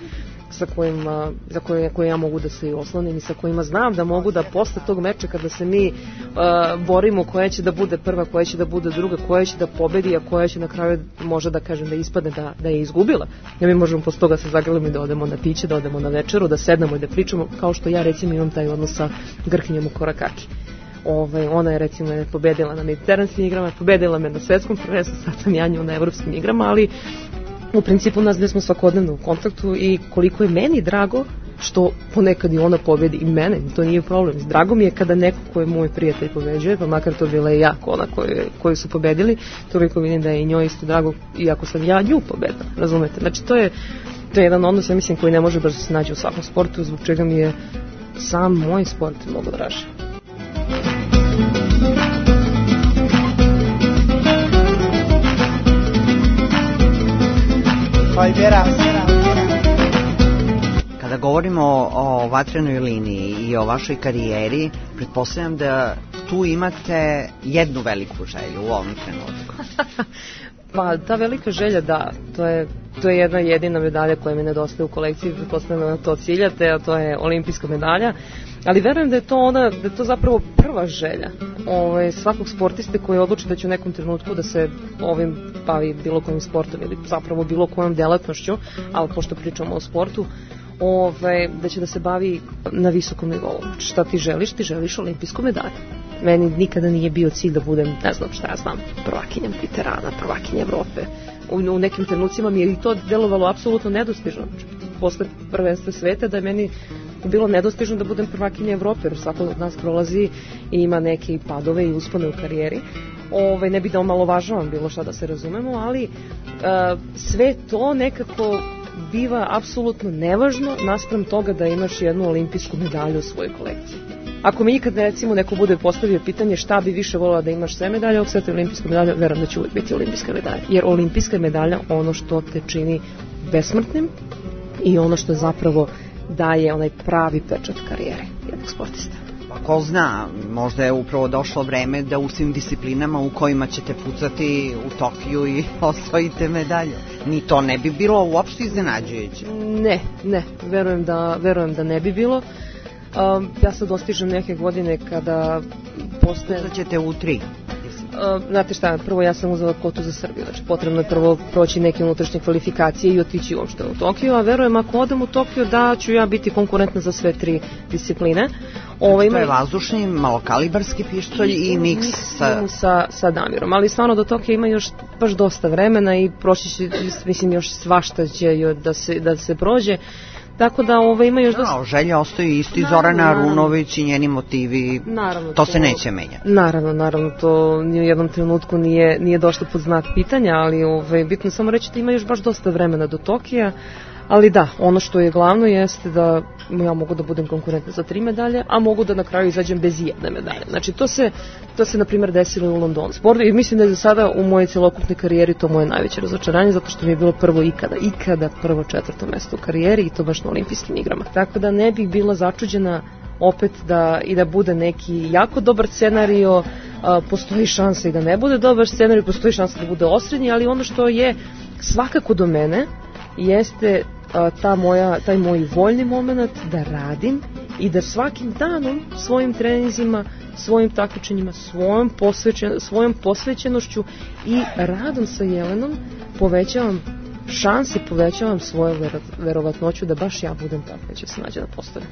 koje ja mogu da se oslonim i sa kojima znam da mogu da posle tog meča kada se mi borimo koja će da bude prva, koja će da bude druga, koja će da pobedi, a koja će na kraju može da kažem da ispadne da je izgubila. Ja mi možemo posle toga se zagrlimo i da odemo na piće, da odemo na večeru, da sednemo i da pričamo, kao što ja recimo imam taj odnos sa Grkinjom u Korakaki. Ona je recimo pobedila na mediteranskim igrama, pobedila me na svetskom prvenstvu, sad sam ja nju na evropskim igrama, ali u principu nas gde smo svakodnevno u kontaktu i koliko je meni drago što ponekad i ona pobedi i mene, to nije problem. Drago mi je kada neko ko je moj prijatelj pobeđuje, pa makar to bila i ja ona koju su pobedili, toliko vidim da je i njoj isto drago, iako sam ja nju pobedila, razumete? Znači to je jedan odnos, ja mislim, koji ne može baš da se nađe u svakom sportu, zbog čega mi je sam moj sport mnogo draži. Kada govorimo o vatrenoj liniji i o vašoj karijeri, pretpostavljam da tu imate jednu veliku želju u ovom trenutku. Pa ta velika želja, da, to je jedna jedina medalja koja mi nedostaje u kolekciji, pretpostavljam da to ciljate, a to je olimpijska medalja. Ali verujem da je to zapravo prva želja svakog sportiste koji odluči da će u nekom trenutku da se ovim bavi bilo kojim sportom ili zapravo bilo kojom delatnošću, ali pošto pričamo o sportu, da će da se bavi na visokom nivou. Šta ti želiš? Ti želiš olimpijsku medalju. Meni nikada nije bio cilj da budem, ne znam šta ja znam, prvakinja Mediterana, prvakinja Evrope. U nekim trenucima mi je i to delovalo apsolutno nedostižno. Posle prvenstva sveta da je meni bilo nedostižno da budem prvakinja Evrope, jer svako od nas prolazi i ima neke padove i uspone u karijeri. Ne bih da omalovažavam bilo šta, da se razumemo, ali sve to nekako biva apsolutno nevažno naspram toga da imaš jednu olimpijsku medalju u svojoj kolekciji. Ako mi ikad, recimo, neko bude postavio pitanje šta bi više volila da imaš sve medalje ovog sveta olimpijsku medalju, verujem da će uvijek biti olimpijska medalja. Jer olimpijska medalja ono što te čini besmrtnim i ono što zapravo daje onaj pravi pečat karijere jednog sportista. Pa ko zna, možda je upravo došlo vreme da u svim disciplinama u kojima ćete pucati u Tokiju i osvojite medalju. Ni to ne bi bilo uopšte iznenađujuće. Ne, verujem da ne bi bilo. Ja sad dostižem neke godine kada postaje... Da ćete u 3. Znate šta, prvo ja sam uzela kvotu za Srbiju, znači potrebno je prvo proći neke unutrašnje kvalifikacije i otići uopšte u Tokiju, a verujem ako odem u Tokiju da ću ja biti konkurentna za sve 3 discipline. To je vazdušni, malokalibarski pištolj i miks sa damirom, ali stvarno do Tokija ima još baš dosta vremena i proći će, mislim, još svašta će da se prođe. Tako da ima još dosta... Želja ostaje isti, Zorana Arunović i njeni motivi, to se neće menjati. Naravno, to ni u jednom trenutku nije došlo pod znak pitanja, ali bitno samo reći da ima još baš dosta vremena do Tokija, ali da, ono što je glavno jeste da ja mogu da budem konkurentna za 3 medalje, a mogu da na kraju izađem bez jedne medalje. Znači, to se na primjer desilo u Londonu. I mislim da je za sada u mojoj celokupnoj karijeri to moje najveće razočaranje, zato što mi je bilo prvo ikada prvo 4. mesto u karijeri i to baš na olimpijskim igrama. Tako da ne bih bila začuđena opet da bude neki jako dobar scenario, postoji šansa i da ne bude dobar scenario, postoji šansa da bude osrednji, ali ono što je svakako do mene jeste taj moj voljni moment da radim i da svakim danom svojim treninzima, svojim takmičenjima, svojom posvećenošću i radom sa Jelenom povećavam šanse, povećavam svoju verovatnoću da baš ja budem tako da će se nađe na postoju.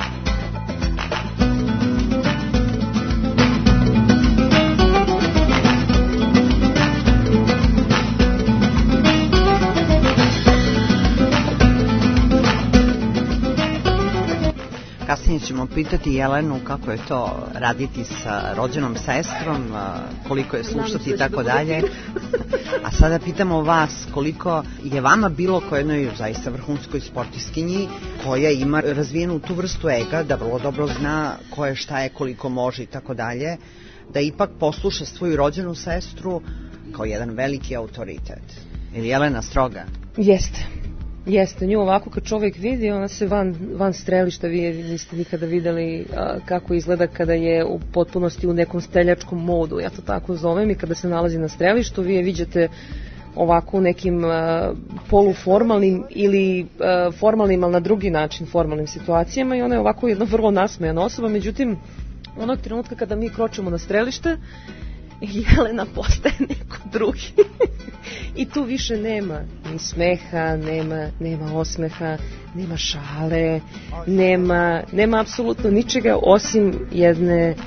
Kasnije ćemo pitati Jelenu kako je to raditi sa rođenom sestrom, koliko je slušati i tako dalje. A sada pitamo vas koliko je vama bilo kao jednoj zaista vrhunskoj sportiskinji koja ima razvijenu tu vrstu ega, da vrlo dobro zna ko je, šta je, koliko može i tako dalje, da ipak posluša svoju rođenu sestru kao jedan veliki autoritet. Ili Jelena stroga? Jeste, nju ovako kad čovjek vidi, ona se van strelišta, vi niste nikada videli kako izgleda kada je u potpunosti u nekom streljačkom modu, ja to tako zovem, i kada se nalazi na strelištu, vi je viđate ovako u nekim poluformalnim ili formalnim, ali na drugi način formalnim situacijama, i ona je ovako jedna vrlo nasmejana osoba. Međutim, onog trenutka kada mi kročimo na strelište, Jelena postaje neko drugi. I tu više nema ni smeha, nema osmeha, nema šale, nema apsolutno ničega osim jedne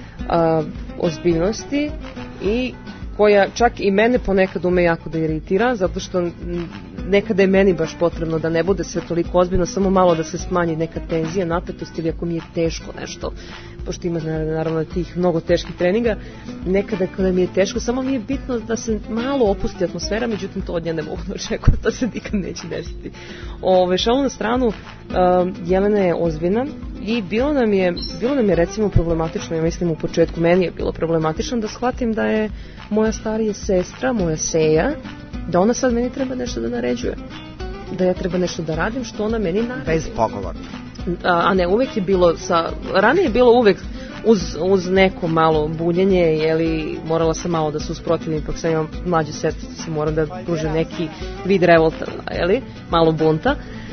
ozbiljnosti, i koja čak i mene ponekad ume jako da iritira, zato što nekada je meni baš potrebno da ne bude sve toliko ozbiljno, samo malo da se smanji neka tenzija, napetost, ili ako mi je teško nešto, pošto ima naravno tih mnogo teških treninga, nekada kada mi je teško, samo mi je bitno da se malo opusti atmosfera, međutim to od nje ne mogu da očekujem, to se nikad neće desiti. Šalu na stranu, Jelena je ozbiljna i bilo nam je recimo problematično, ja mislim u početku meni je bilo problematično da shvatim da je moja starija sestra, moja Seja, da ona sad meni treba nešto da naređuje, da ja treba nešto da radim što ona meni naređuje. Bez pogovora. A ne, uvek je bilo ranije je bilo uvek uz neko malo bunjenje, jeli, morala sam malo da se usprotivim, ipak sam imam mlađe sestre, se moram da pruže neki vid revolta, jeli, malo bunta.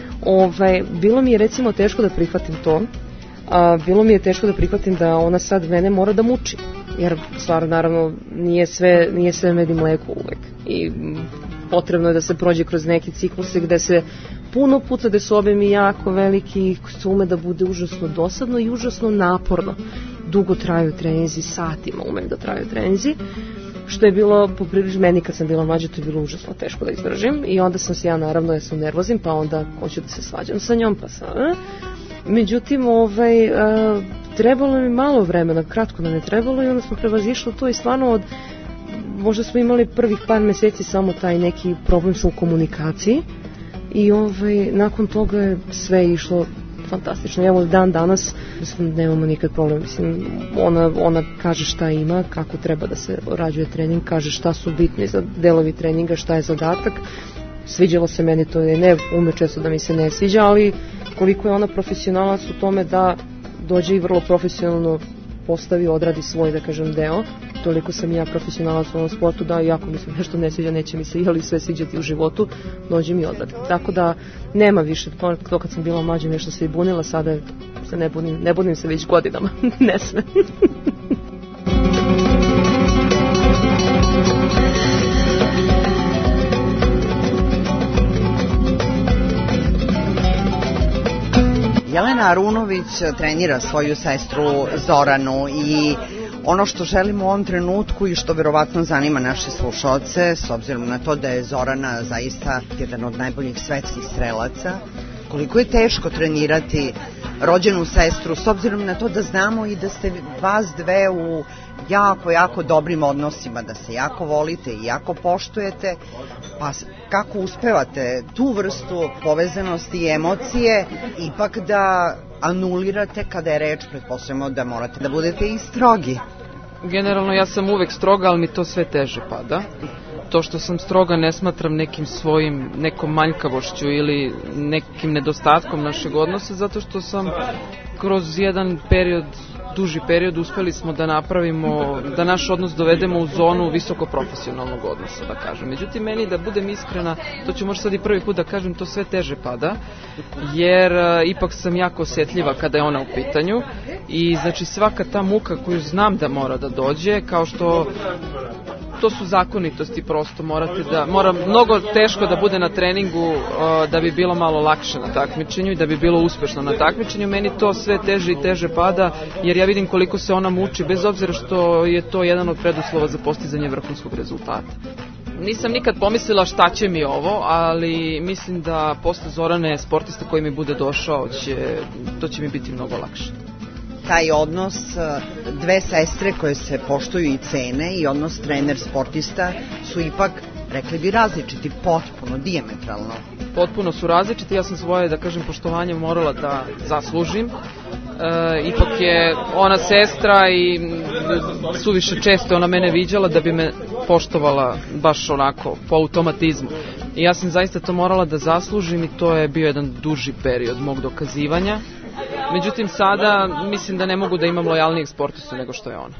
Bilo mi je recimo teško da prihvatim to, bilo mi je teško da prihvatim da ona sad mene mora da muči, jer stvarno naravno nije sve med i mleko uvek, i potrebno je da se prođe kroz neki cikluse gde se puno puta, gde su objemi jako veliki, se ume da bude užasno dosadno i užasno naporno. Dugo traju treninzi, satima umeju da traju treninzi, što je bilo poprilično meni kad sam bila mlađa, to je bilo užasno teško da izdržim, i onda sam se ja naravno, ja sam nervozim, pa onda hoću da se svađam sa njom, pa sam... Međutim, trebalo mi malo vremena, kratko nam je trebalo, i onda smo prevazišli to, i stvarno možda smo imali prvih par meseci samo taj neki problem sa u komunikaciji, i nakon toga je sve išlo fantastično. Evo dan danas nemamo nikad problem. Mislim, ona kaže šta ima, kako treba da se rađuje trening, kaže šta su bitni za delovi treninga, šta je zadatak. Sviđalo se meni to, ne ume često da mi se ne sviđa, ali koliko je ona profesionalac u tome da dođe i vrlo profesionalno postavi, odradi svoj, da kažem, deo. Toliko sam ja profesionalac u ovom sportu da iako mi se nešto ne sviđa, neće mi se sve sviđati u životu, dođem i odradim. Tako da nema više to kad sam bila mlađa nešto se i bunila, sada se ne bunim se već godinama, ne sve. Jelena Arunović trenira svoju sestru Zoranu i ono što želimo u ovom trenutku i što verovatno zanima naše slušaoce, s obzirom na to da je Zorana zaista jedan od najboljih svetskih strelaca, koliko je teško trenirati rođenu sestru, s obzirom na to da znamo i da ste vas dve u jako dobrim odnosima, da se jako volite i jako poštujete, pa kako uspevate tu vrstu povezanosti i emocije ipak da anulirate kada je reč, pretpostavljamo da morate da budete i strogi. Generalno ja sam uvek stroga, ali mi to sve teže pada. To što sam stroga ne smatram nekom manjkavošću ili nekim nedostatkom našeg odnosa, zato što sam kroz jedan duži period uspeli smo da napravimo, da naš odnos dovedemo u zonu visoko profesionalnog odnosa, da kažem. Međutim, meni, da budem iskrena, to ću možda sad i prvi put da kažem, to sve teže pada, jer ipak sam jako osjetljiva kada je ona u pitanju i znači svaka ta muka koju znam da mora da dođe, kao što to su zakonitosti, prosto mora mnogo teško da bude na treningu da bi bilo malo lakše na takmičenju i da bi bilo uspešno na takmičenju. Meni to sve teže i teže pada, jer ja vidim koliko se ona muči, bez obzira što je to jedan od preduslova za postizanje vrhunskog rezultata. Nisam nikad pomislila šta će mi ovo, ali mislim da posle Zorane sportista koji mi bude došao, to će mi biti mnogo lakše. Taj odnos dve sestre koje se poštuju i cene i odnos trener-sportista su ipak, rekli bi, različiti, potpuno, dijametralno. Potpuno su različiti, ja sam svoje, da kažem, poštovanje morala da zaslužim. Ipak je ona sestra i suviše često ona mene viđala da bi me poštovala baš onako po automatizmu. I ja sam zaista to morala da zaslužim i to je bio jedan duži period mog dokazivanja. Međutim, sada mislim da ne mogu da imam lojalnijeg sportistu nego što je ona.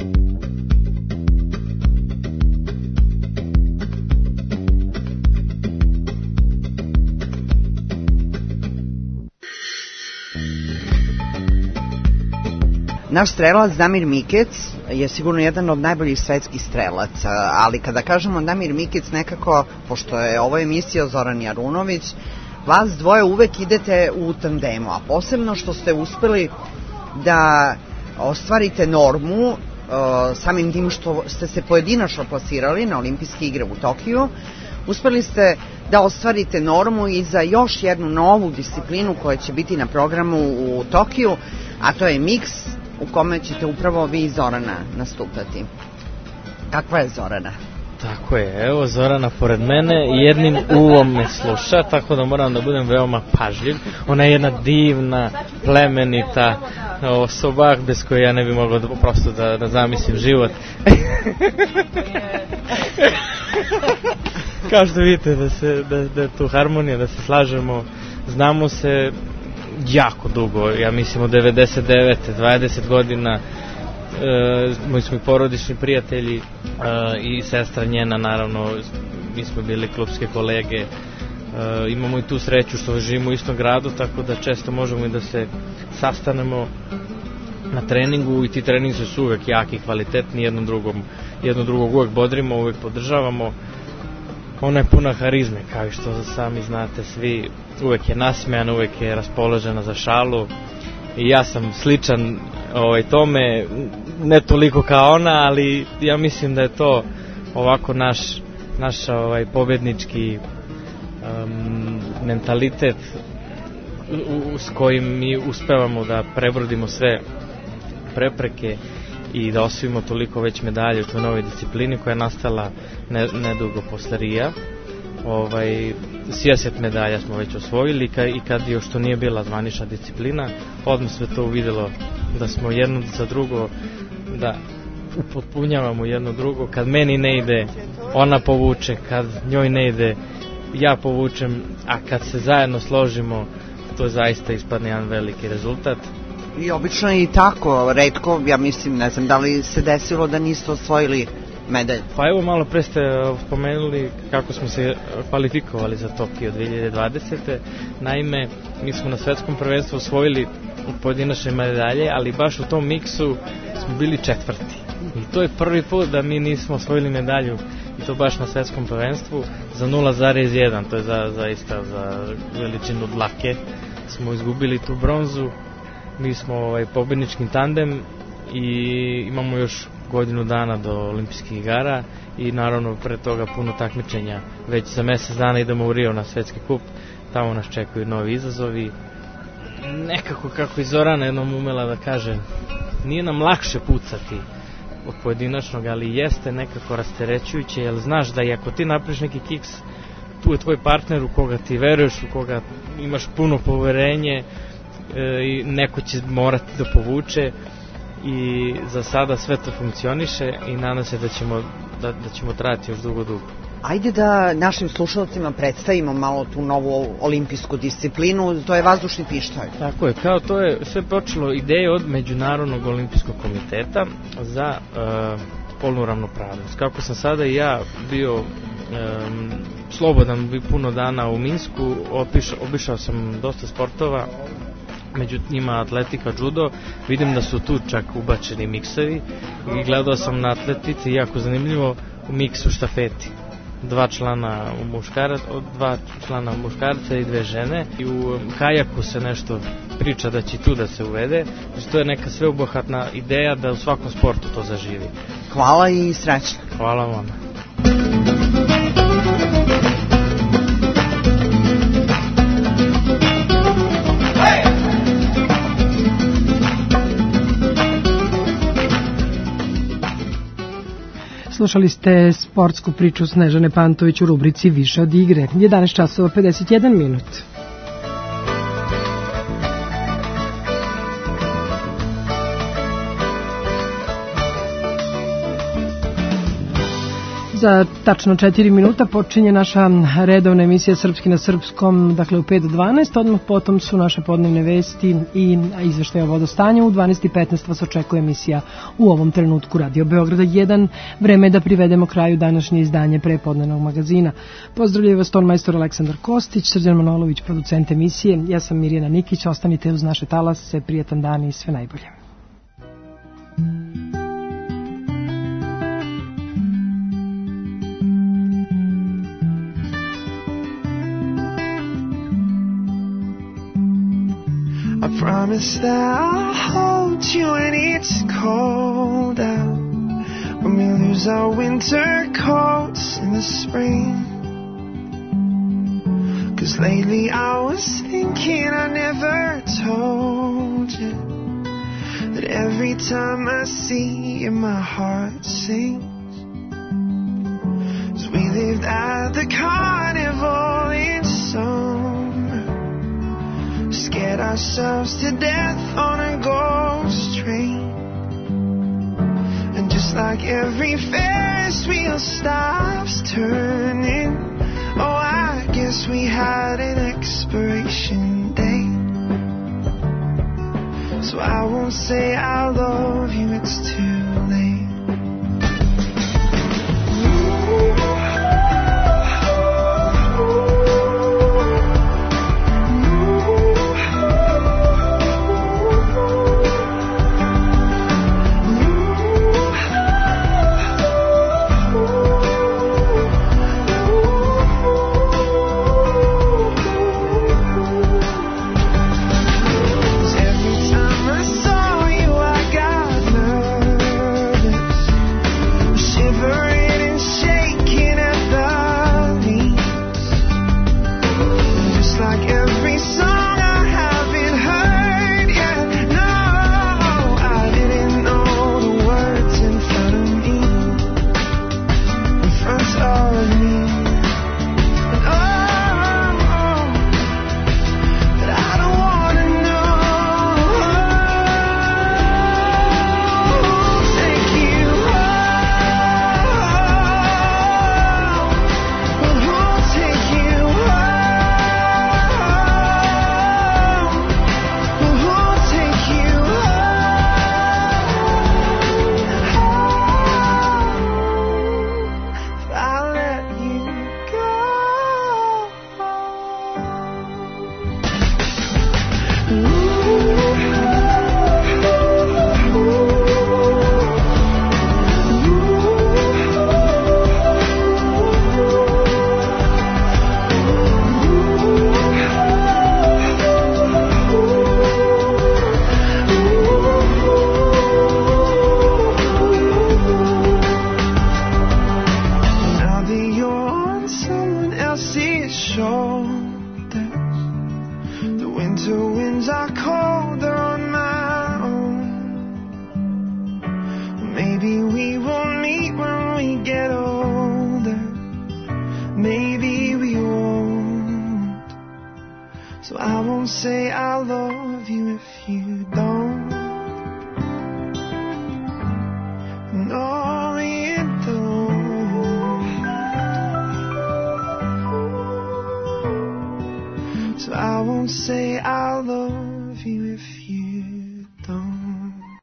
Naš strelac Damir Mikec je sigurno jedan od najboljih svetskih strelaca, ali kada kažemo Damir Mikec nekako, pošto je ovo emisija o Zorani Arunović, vas dvoje uvek idete u tandemu, a posebno što ste uspeli da ostvarite normu samim tim što ste se pojedinačno plasirali na olimpijske igre u Tokiju, uspeli ste da ostvarite normu i za još jednu novu disciplinu koja će biti na programu u Tokiju, a to je miks u kome ćete upravo vi i Zorana nastupati. Kakva je Zorana? Tako je, evo Zorana pored mene i jednim uvom me sluša, tako da moram da budem veoma pažljiv. Ona je jedna divna, plemenita osoba bez koje ja ne bi mogao prosto da zamislim život. Kao što vidite da je tu harmonija, da se slažemo, znamo se jako dugo, ja mislim od 99. 20 godina. Moji smo i porodični prijatelji i sestra njena, naravno, mi smo bili klubske kolege, imamo i tu sreću što živimo u istom gradu, tako da često možemo i da se sastanemo na treningu i ti treningi su uvek jaki, kvalitetni, jedno drugog uvek bodrimo, uvek podržavamo. Ona je puna harizme, kao što sami znate svi, uvek je nasmejana, uvek je raspoložena za šalu. I ja sam sličan tome, ne toliko kao ona, ali ja mislim da je to ovako naš pobednički mentalitet s kojim mi uspevamo da prebrodimo sve prepreke i da osvojimo toliko već medalje u toj novoj disciplini koja je nastala nedugo posle Rija. 60 medalja smo već osvojili i kad još to nije bila zvanična disciplina, odmah sve to uvidjelo da smo jedno za drugo, da upotpunjavamo jedno drugo. Kad meni ne ide, ona povuče, kad njoj ne ide, ja povučem, a kad se zajedno složimo, to zaista ispadne jedan veliki rezultat. I obično je i tako, retko, ja mislim, ne znam da li se desilo da niste osvojili medalj. Pa evo, malo pre ste spomenuli kako smo se kvalifikovali za Tokio 2020. Naime, mi smo na svetskom prvenstvu osvojili pojedinačne medalje, ali baš u tom miksu smo bili četvrti. I to je prvi put da mi nismo osvojili medalju, i to baš na svetskom prvenstvu, za 0,1, to je zaista za veličinu dlake. Smo izgubili tu bronzu, mi smo pobjednički tandem i imamo još godinu dana do olimpijskih igara i naravno pre toga puno takmičenja. Već za mjesec dana idemo u Rio na svetski kup, tamo nas čekaju novi izazovi. Nekako, kako i Zorana jednom umela da kaže, nije nam lakše pucati od pojedinačnog, ali jeste nekako rasterećujuće, jer znaš da i ako ti napraviš neki kiks, tu je tvoj partner u koga ti veruješ, u koga imaš puno poverenje i neko će morati da povuče i za sada sve to funkcioniše i nadam se da ćemo trajati još dugo. Ajde da našim slušalcima predstavimo malo tu novu olimpijsku disciplinu, to je vazdušni pištolj. Tako je, kao to je sve počelo ideje od Međunarodnog olimpijskog komiteta za polnu ravnopravnost. Kako sam sada i ja bio slobodan puno dana u Minsku, obišao sam dosta sportova, među njima atletika, judo, vidim da su tu čak ubačeni miksevi i gledao sam na atletici, jako zanimljivo, u miksu štafeti. Dva člana muškarca i dve žene i u kajaku se nešto priča da će tu da se uvede, znači to je neka sveobuhvatna ideja da u svakom sportu to zaživi. Hvala i srećno. Hvala vam. Slušali ste sportsku priču Snežane Pantović u rubrici Više od igre. 11 časova 51 minut. Za tačno 4 minuta počinje naša redovna emisija Srpski na srpskom, dakle u 5 do 12, odmah potom su naše podnevne vesti i izveštaje o vodostanju. U 12:15 vas očekuje emisija U ovom trenutku Radio Beograda 1. Vreme je da privedemo kraju današnje izdanje prepodnevnog magazina. Pozdravljaju vas tonmajstor Aleksandar Kostić, Srđan Manolović, producent emisije. Ja sam Mirjana Nikić, ostanite uz naše talase, prijatan dan i sve najbolje. I promise that I'll hold you when it's cold out, when we lose our winter coats in the spring. 'Cause lately I was thinking I never told you that every time I see you my heart sings. 'Cause we lived at the carnival in summer, scared ourselves to death on a ghost train, and just like every Ferris wheel stops turning, oh I guess we had an expiration date. So I won't say I love you, it's too late. Every time I saw you I got nervous. So I won't say I love you if you don't.